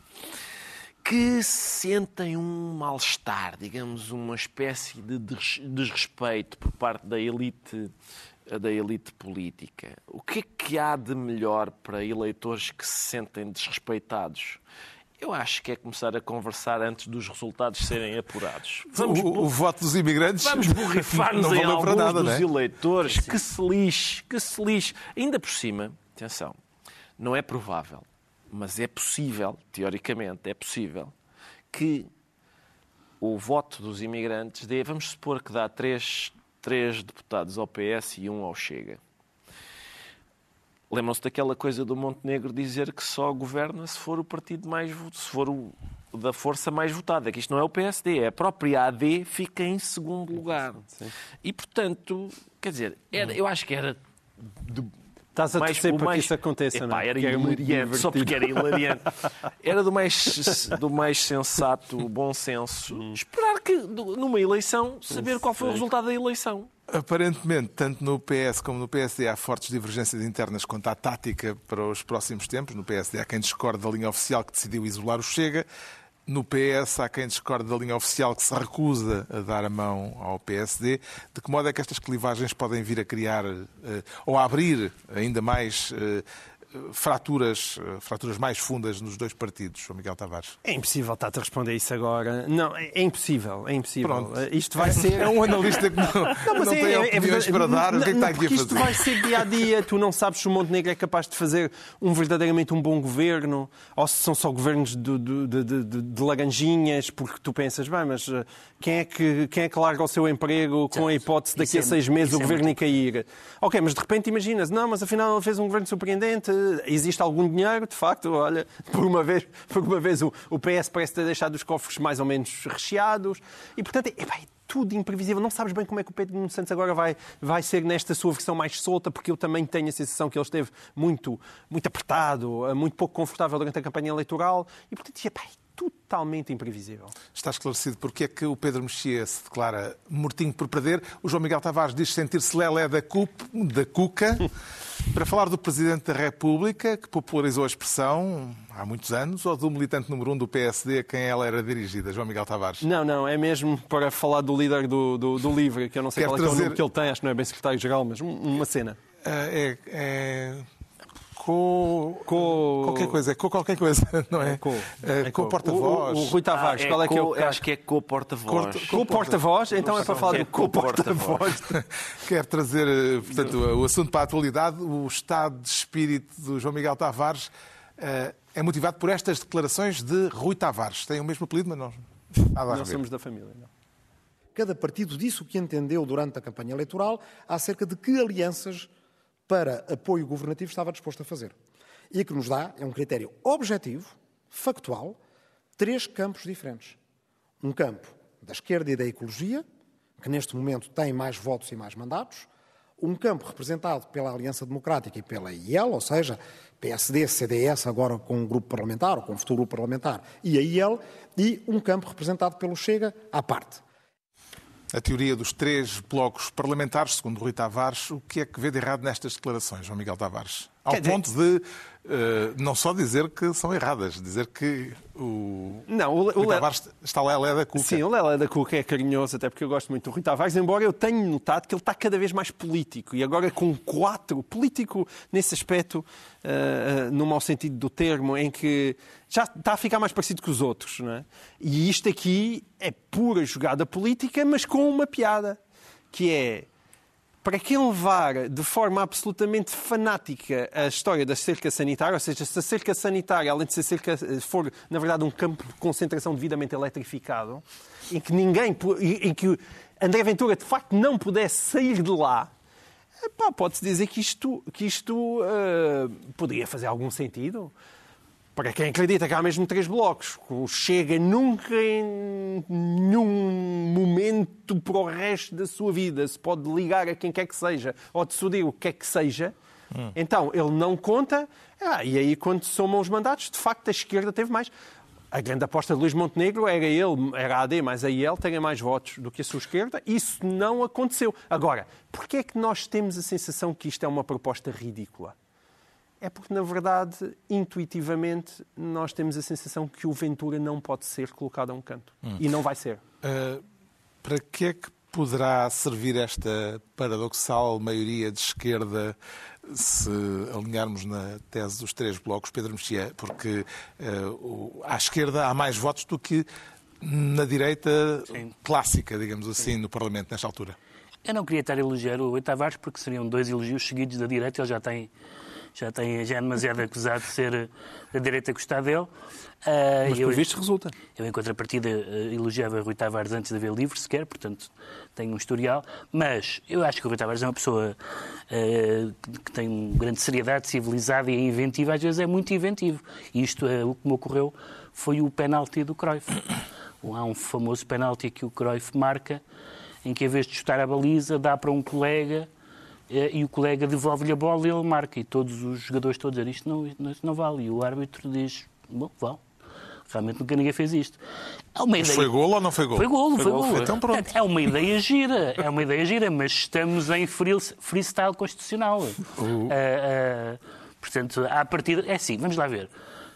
que sentem um mal-estar, digamos, uma espécie de desrespeito por parte da elite, da elite política. O que é que há de melhor para eleitores que se sentem desrespeitados? Eu acho que é começar a conversar antes dos resultados serem apurados. Vamos, o, o voto dos imigrantes vamos borrifar-nos não em valeu alguns para nada, dos não é? eleitores. Sim, sim. Que se lixe, que se lixe. Ainda por cima, atenção, não é provável, mas é possível, teoricamente, é possível, que o voto dos imigrantes dê, vamos supor que dá três, três deputados ao P S e um ao Chega. Lembram-se daquela coisa do Montenegro dizer que só governa se for o partido mais, se for o da força mais votada, que isto não é o P S D, é a própria A D fica em segundo lugar. Sim. E, portanto, quer dizer, era, eu acho que era... De, Estás a torcer para que isso aconteça, epá, não é? Era que hilariante, só porque era hilariante. Era do mais, do mais sensato, bom senso, hum. esperar que, numa eleição, saber qual foi o resultado da eleição. Aparentemente, tanto no P S como no P S D há fortes divergências internas quanto à tática para os próximos tempos. No P S D há quem discorde da linha oficial que decidiu isolar o Chega. No P S há quem discorde da linha oficial que se recusa a dar a mão ao P S D. De que modo é que estas clivagens podem vir a criar ou a abrir ainda mais fraturas, fraturas mais fundas nos dois partidos, João Miguel Tavares? É impossível estar-te a responder isso agora. Não, é impossível, é impossível. Pronto. Isto vai ser... É um analista que não, não, não é, tem é, opiniões é, para dar. Não, o que é que está aqui a fazer? Isto vai ser dia a dia. Tu não sabes se o Montenegro é capaz de fazer um verdadeiramente um bom governo ou se são só governos de, de, de, de, de laranjinhas, porque tu pensas, bem, mas quem é que, quem é que larga o seu emprego com a hipótese de daqui a seis meses o governo ir cair? Ok, mas de repente imaginas, não, mas afinal ele fez um governo surpreendente, existe algum dinheiro, de facto, olha, por uma vez, por uma vez o, o P S parece ter deixado os cofres mais ou menos recheados e, portanto, é, é tudo imprevisível. Não sabes bem como é que o Pedro Nuno Santos agora vai, vai ser nesta sua versão mais solta, porque eu também tenho a sensação que ele esteve muito, muito apertado, muito pouco confortável durante a campanha eleitoral e, portanto, é, pá, é totalmente imprevisível. Está esclarecido porque é que o Pedro Mexia se declara mortinho por perder. O João Miguel Tavares diz sentir-se lelé da, da cuca. Para falar do Presidente da República, que popularizou a expressão há muitos anos, ou do militante número um do P S D a quem ela era dirigida, João Miguel Tavares? Não, não, é mesmo para falar do líder do, do, do LIVRE, que eu não sei Quer qual é, trazer... que é o nome que ele tem, acho que não é bem secretário-geral, mas uma cena. É... é... Com... com... qualquer coisa, é com qualquer coisa, não é? é com é, com o porta-voz. O, o, o Rui Tavares, ah, é qual é co, que é o... Acho que é com o porta-voz. Com o porta-voz, então é para falar é do com o porta-voz. Quero trazer, portanto, o assunto para a atualidade. O estado de espírito do João Miguel Tavares é motivado por estas declarações de Rui Tavares. Tem o mesmo apelido, mas não... Não somos da família, não. Cada partido disse o que entendeu durante a campanha eleitoral acerca de que alianças para apoio governativo estava disposto a fazer. E que nos dá, é um critério objetivo, factual, três campos diferentes. Um campo da esquerda e da ecologia, que neste momento tem mais votos e mais mandatos. Um campo representado pela Aliança Democrática e pela I E L, ou seja, P S D, C D S, agora com um grupo parlamentar, ou com um futuro grupo parlamentar, e a I E L. E um campo representado pelo Chega, à parte. A teoria dos três blocos parlamentares, segundo Rui Tavares, o que é que vê de errado nestas declarações, João Miguel Tavares? Ao Quer ponto dizer... de uh, não só dizer que são erradas, dizer que o, não, o, o Rui Tavares está lelé da cuca. Sim, o lelé da cuca é carinhoso, até porque eu gosto muito do Rui Tavares, embora eu tenha notado que ele está cada vez mais político. E agora com quatro, político nesse aspecto, uh, uh, no mau sentido do termo, em que já está a ficar mais parecido com os outros, não é? E isto aqui é pura jogada política, mas com uma piada, que é... Para quem levar de forma absolutamente fanática a história da cerca sanitária, ou seja, se a cerca sanitária, além de ser cerca, for, na verdade, um campo de concentração devidamente eletrificado, em que ninguém, em que André Ventura, de facto, não pudesse sair de lá, pode-se dizer que isto, que isto uh, poderia fazer algum sentido. Para quem acredita que há mesmo três blocos, o Chega nunca em nenhum momento para o resto da sua vida se pode ligar a quem quer que seja ou decidir o que quer que seja, hum. então ele não conta, ah, e aí quando somam os mandatos, de facto a esquerda teve mais. A grande aposta de Luís Montenegro era ele, era a AD mais a I E L, terem mais votos do que a sua esquerda. Isso não aconteceu. Agora, porquê é que nós temos a sensação que isto é uma proposta ridícula? É porque, na verdade, intuitivamente, nós temos a sensação que o Ventura não pode ser colocado a um canto. Hum. E não vai ser. Uh, para que é que poderá servir esta paradoxal maioria de esquerda se alinharmos na tese dos três blocos, Pedro Mexia? Porque uh, à esquerda há mais votos do que na direita Sim. clássica, digamos assim, Sim. no Parlamento, nesta altura. Eu não queria estar a elogiar o Rui Tavares porque seriam dois elogios seguidos da direita. Ele já tem... Já, tem, já é demasiado acusado de ser da direita a gostar dele. Uh, Mas, por visto, resulta. Eu, em contrapartida, uh, elogiava Rui Tavares antes de haver livro, sequer, portanto, tenho um historial. Mas eu acho que o Rui Tavares é uma pessoa uh, que tem uma grande seriedade, civilizada e é inventiva. Às vezes é muito inventivo. E isto, uh, o que me ocorreu, foi o penalti do Cruyff. Há um famoso penalti que o Cruyff marca, em que, em vez de chutar a baliza, dá para um colega... e o colega devolve-lhe a bola e ele marca. E todos os jogadores todos dizem isto não, isto não vale. E o árbitro diz, bom, vale. Realmente nunca ninguém fez isto. É uma mas ideia... foi golo ou não foi golo? Foi golo, foi, foi golo. golo. Então pronto. É uma ideia gira, é uma ideia gira, mas estamos em freestyle constitucional. Uh, uh, portanto, à partida... É assim, vamos lá ver.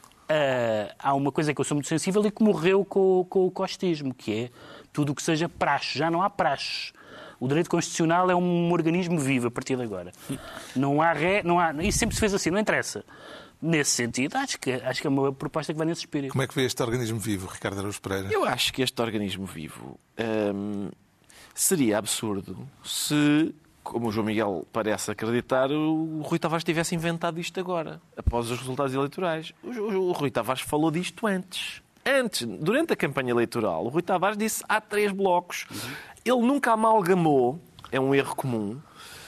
Uh, há uma coisa que eu sou muito sensível e que morreu com, com o costismo, que é tudo o que seja praxe. Já não há praxe. O direito constitucional é um organismo vivo a partir de agora. Não há ré, não há... Isso sempre se fez assim, não interessa. Nesse sentido, acho que, acho que é uma proposta que vai nesse espírito. Como é que vê este organismo vivo, Ricardo Araújo Pereira? Eu acho que este organismo vivo hum, seria absurdo se, como o João Miguel parece acreditar, o Rui Tavares tivesse inventado isto agora, após os resultados eleitorais. O, o, o Rui Tavares falou disto antes. Antes, durante a campanha eleitoral, o Rui Tavares disse há três blocos. Uhum. Ele nunca amalgamou, é um erro comum,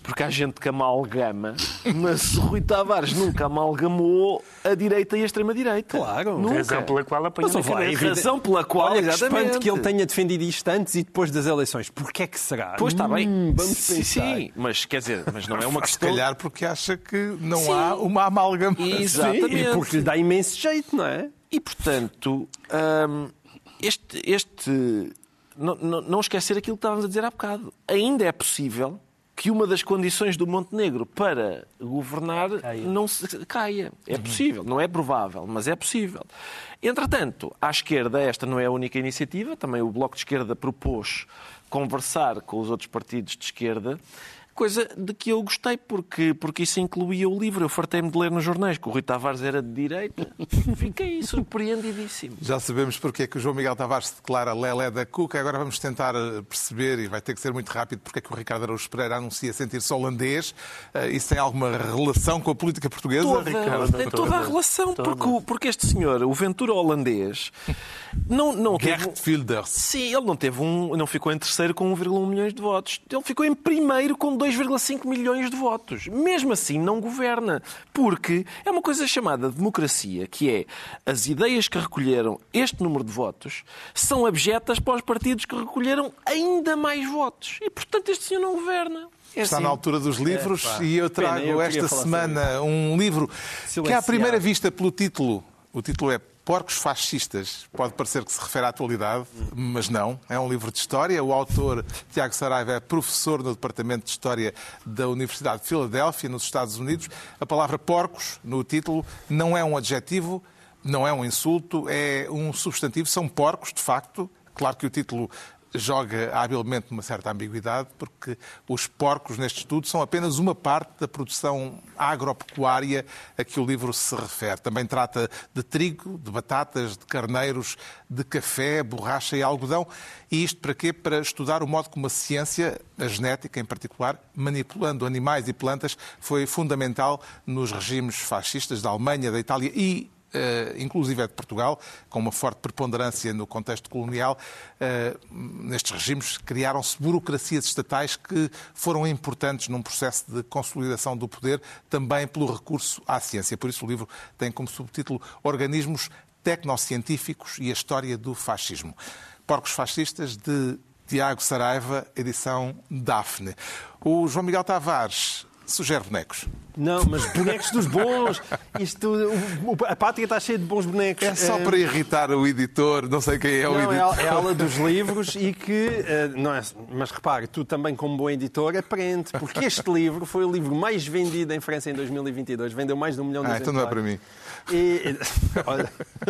porque há gente que amalgama, mas o Rui Tavares nunca amalgamou a direita e a extrema-direita. Claro. Nunca. Razão pela qual apanhou Mas, na ó, vai, cabeça. Razão pela qual, Olha, que exatamente. espanto que ele tenha defendido isto antes e depois das eleições. Porquê é que será? Pois está bem. Hum, vamos sim, pensar. sim, mas quer dizer, mas não é uma Se questão... calhar porque acha que não Sim. há uma amálgama. Exatamente. Sim, e porque lhe dá imenso jeito, não é? E, portanto, hum, este, este não, não, não esquecer aquilo que estávamos a dizer há bocado. Ainda é possível que uma das condições do Montenegro para governar Caia. não se caia. É possível, não é provável, mas é possível. Entretanto, à esquerda, esta não é a única iniciativa, também o Bloco de Esquerda propôs conversar com os outros partidos de esquerda, coisa de que eu gostei, porque, porque isso incluía o livro. Eu fartei-me de ler nos jornais que o Rui Tavares era de direita. Fiquei surpreendidíssimo. Já sabemos porque é que o João Miguel Tavares se declara Lelé da Cuca. Agora vamos tentar perceber, e vai ter que ser muito rápido, porque é que o Ricardo Araújo Pereira anuncia sentir-se holandês. Isso tem alguma relação com a política portuguesa, Toda, Ricardo? tem toda a relação, Toda. porque, o- porque este senhor, o Ventura holandês, não, não teve... Gert Wilders. Sim, ele não teve um, não ficou em terceiro com um vírgula um milhões de votos. Ele ficou em primeiro com dois vírgula cinco milhões de votos. Mesmo assim, não governa. Porque é uma coisa chamada democracia, que é as ideias que recolheram este número de votos são abjetas para os partidos que recolheram ainda mais votos. E, portanto, este senhor não governa. É Está assim. na altura dos livros e eu trago Pena, eu queria esta falar semana um livro que, à primeira Silenciado. vista, pelo título, o título é Porcos Fascistas. Pode parecer que se refere à atualidade, mas não. É um livro de história. O autor, Tiago Saraiva, é professor no Departamento de História da Universidade de Filadélfia, nos Estados Unidos. A palavra porcos, no título, não é um adjetivo, não é um insulto, é um substantivo. São porcos, de facto. Claro que o título joga habilmente uma certa ambiguidade, porque os porcos neste estudo são apenas uma parte da produção agropecuária a que o livro se refere. Também trata de trigo, de batatas, de carneiros, de café, borracha e algodão. E isto para quê? Para estudar o modo como a ciência, a genética em particular, manipulando animais e plantas, foi fundamental nos regimes fascistas da Alemanha, da Itália e Uh, inclusive é de Portugal, com uma forte preponderância no contexto colonial. Uh, nestes regimes criaram-se burocracias estatais que foram importantes num processo de consolidação do poder, também pelo recurso à ciência. Por isso o livro tem como subtítulo Organismos Tecnocientíficos e a História do Fascismo. Porcos Fascistas, de Tiago Saraiva, edição Daphne. O João Miguel Tavares sugere bonecos. Não, mas bonecos dos bons. Isto, o- o- a pátria está cheia de bons bonecos. É só Eh, para irritar o editor, não sei quem é o Não, é editor. a, é a aula dos livros e que, eh, não é, mas repare, tu também como bom editor aprende, porque este livro foi o livro mais vendido em França em dois mil e vinte e dois, vendeu mais de um milhão de Ah, então não é para exemplares. mim. E, olha,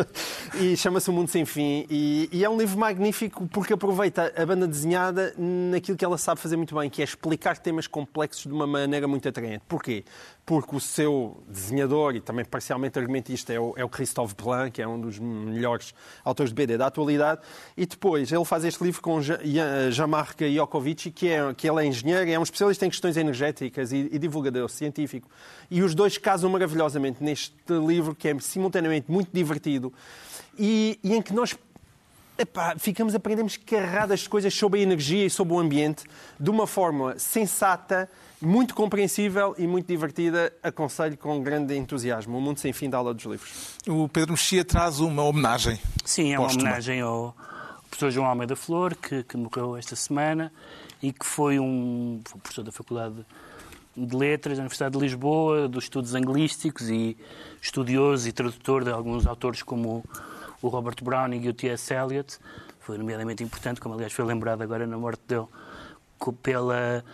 e chama-se O Mundo Sem Fim e, e é um livro magnífico porque aproveita a banda desenhada naquilo que ela sabe fazer muito bem, que é explicar temas complexos de uma maneira muito atraente. Porquê? Porque o seu desenhador e também parcialmente argumentista é o, é o Christophe Blain, que é um dos melhores autores de B D da atualidade, e depois ele faz este livro com Ja- Ja- Jean-Marc Jancovici, que, é, que ele é engenheiro, é um especialista em questões energéticas e, e divulgador científico. E os dois casam maravilhosamente neste livro, que é simultaneamente muito divertido e, e em que nós epá, ficamos, aprendemos carradas de coisas sobre a energia e sobre o ambiente de uma forma sensata, muito compreensível e muito divertida. Aconselho com grande entusiasmo. O Mundo Sem Fim da Aula dos Livros. O Pedro Mexia traz uma homenagem. Sim, é uma póstuma. homenagem ao professor João Almeida Flor, que, que morreu esta semana e que foi um foi professor da Faculdade de Letras da Universidade de Lisboa, dos estudos anglísticos e estudioso e tradutor de alguns autores como o Robert Browning e o T S Eliot. Foi nomeadamente importante, como aliás foi lembrado agora na morte dele, co- pela,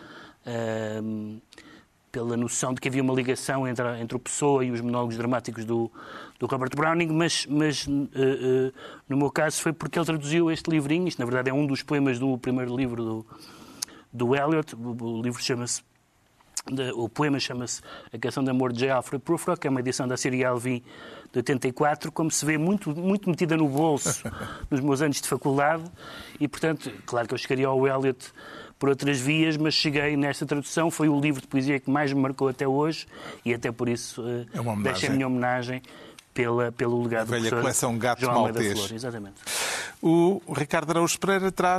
ahm, pela noção de que havia uma ligação entre, a- entre o Pessoa e os monólogos dramáticos do, do Robert Browning, mas, mas eh, eh, no meu caso foi porque ele traduziu este livrinho. Isto, na verdade, é um dos poemas do primeiro livro do, do Eliot. O, o livro chama-se De, o poema chama-se A Canção de Amor de J. Alfred Prufrock, que é uma edição da série Alvin de oitenta e quatro, como se vê, muito, muito metida no bolso nos meus anos de faculdade, e, portanto, claro que eu chegaria ao Eliot por outras vias, mas cheguei nesta tradução, foi o livro de poesia que mais me marcou até hoje, e até por isso eh, É uma homenagem. deixo a minha homenagem pela, pelo legado A velha do professor coleção Gato João Almeida Maltês. Flor. Exatamente. O Ricardo Araújo Pereira traz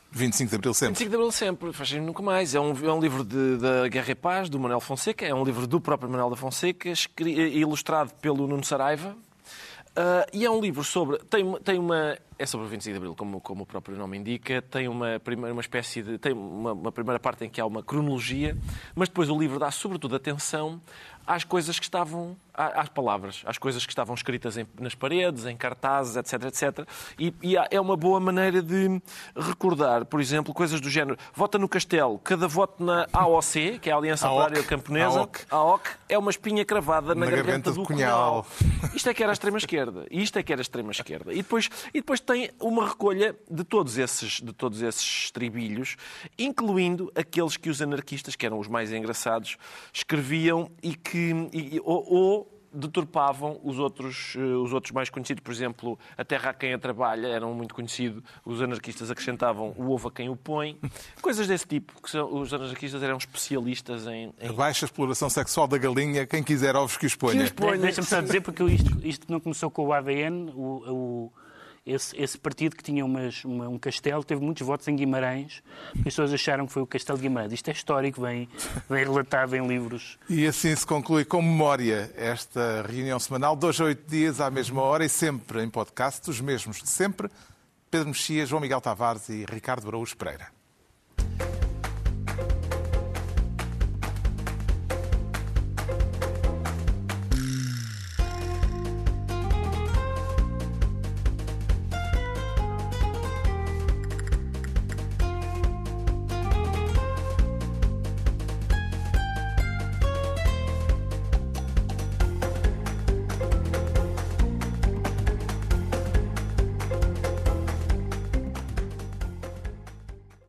vinte e cinco de Abril sempre. vinte e cinco de Abril sempre, Fascismo Nunca Mais. É um, é um livro de, da Guerra e Paz, do Manuel Fonseca. É um livro do próprio Manuel da Fonseca, escri, ilustrado pelo Nuno Saraiva. Uh, e é um livro sobre... Tem, tem uma... É sobre o vinte e cinco de Abril, como, como o próprio nome indica. Tem uma, primeira, uma espécie de... Tem uma, uma primeira parte em que há uma cronologia, mas depois o livro dá sobretudo atenção às coisas que estavam... às palavras, às coisas que estavam escritas em, nas paredes, em cartazes, etc, etcétera. E, e é uma boa maneira de recordar, por exemplo, coisas do género. Vota no Castelo, cada voto na A O C, que é a Aliança Operária Camponesa, A O C, é uma espinha cravada na, na garganta, garganta do Cunhal. Isto é que era a extrema-esquerda. Isto é que era a extrema-esquerda. E depois, e depois tem uma recolha de todos esses, de todos esses estribilhos, incluindo aqueles que os anarquistas, que eram os mais engraçados, escreviam e que e, ou, ou deturpavam os outros, os outros mais conhecidos. Por exemplo, a terra a quem a trabalha era um muito conhecido. Os anarquistas acrescentavam o ovo a quem o põe. Coisas desse tipo. Que são, os anarquistas eram especialistas em... em... A baixa exploração sexual da galinha, quem quiser ovos que os ponha. De, Deixa-me só dizer, porque isto, isto não começou com o A D N, o... o... Esse, esse partido que tinha umas, uma, um castelo teve muitos votos em Guimarães. As pessoas acharam que foi o Castelo de Guimarães. Isto é histórico, vem, vem relatado em livros. E assim se conclui com memória esta reunião semanal, dois a oito dias à mesma hora e sempre em podcast, os mesmos de sempre, Pedro Mexia, João Miguel Tavares e Ricardo Araújo Pereira.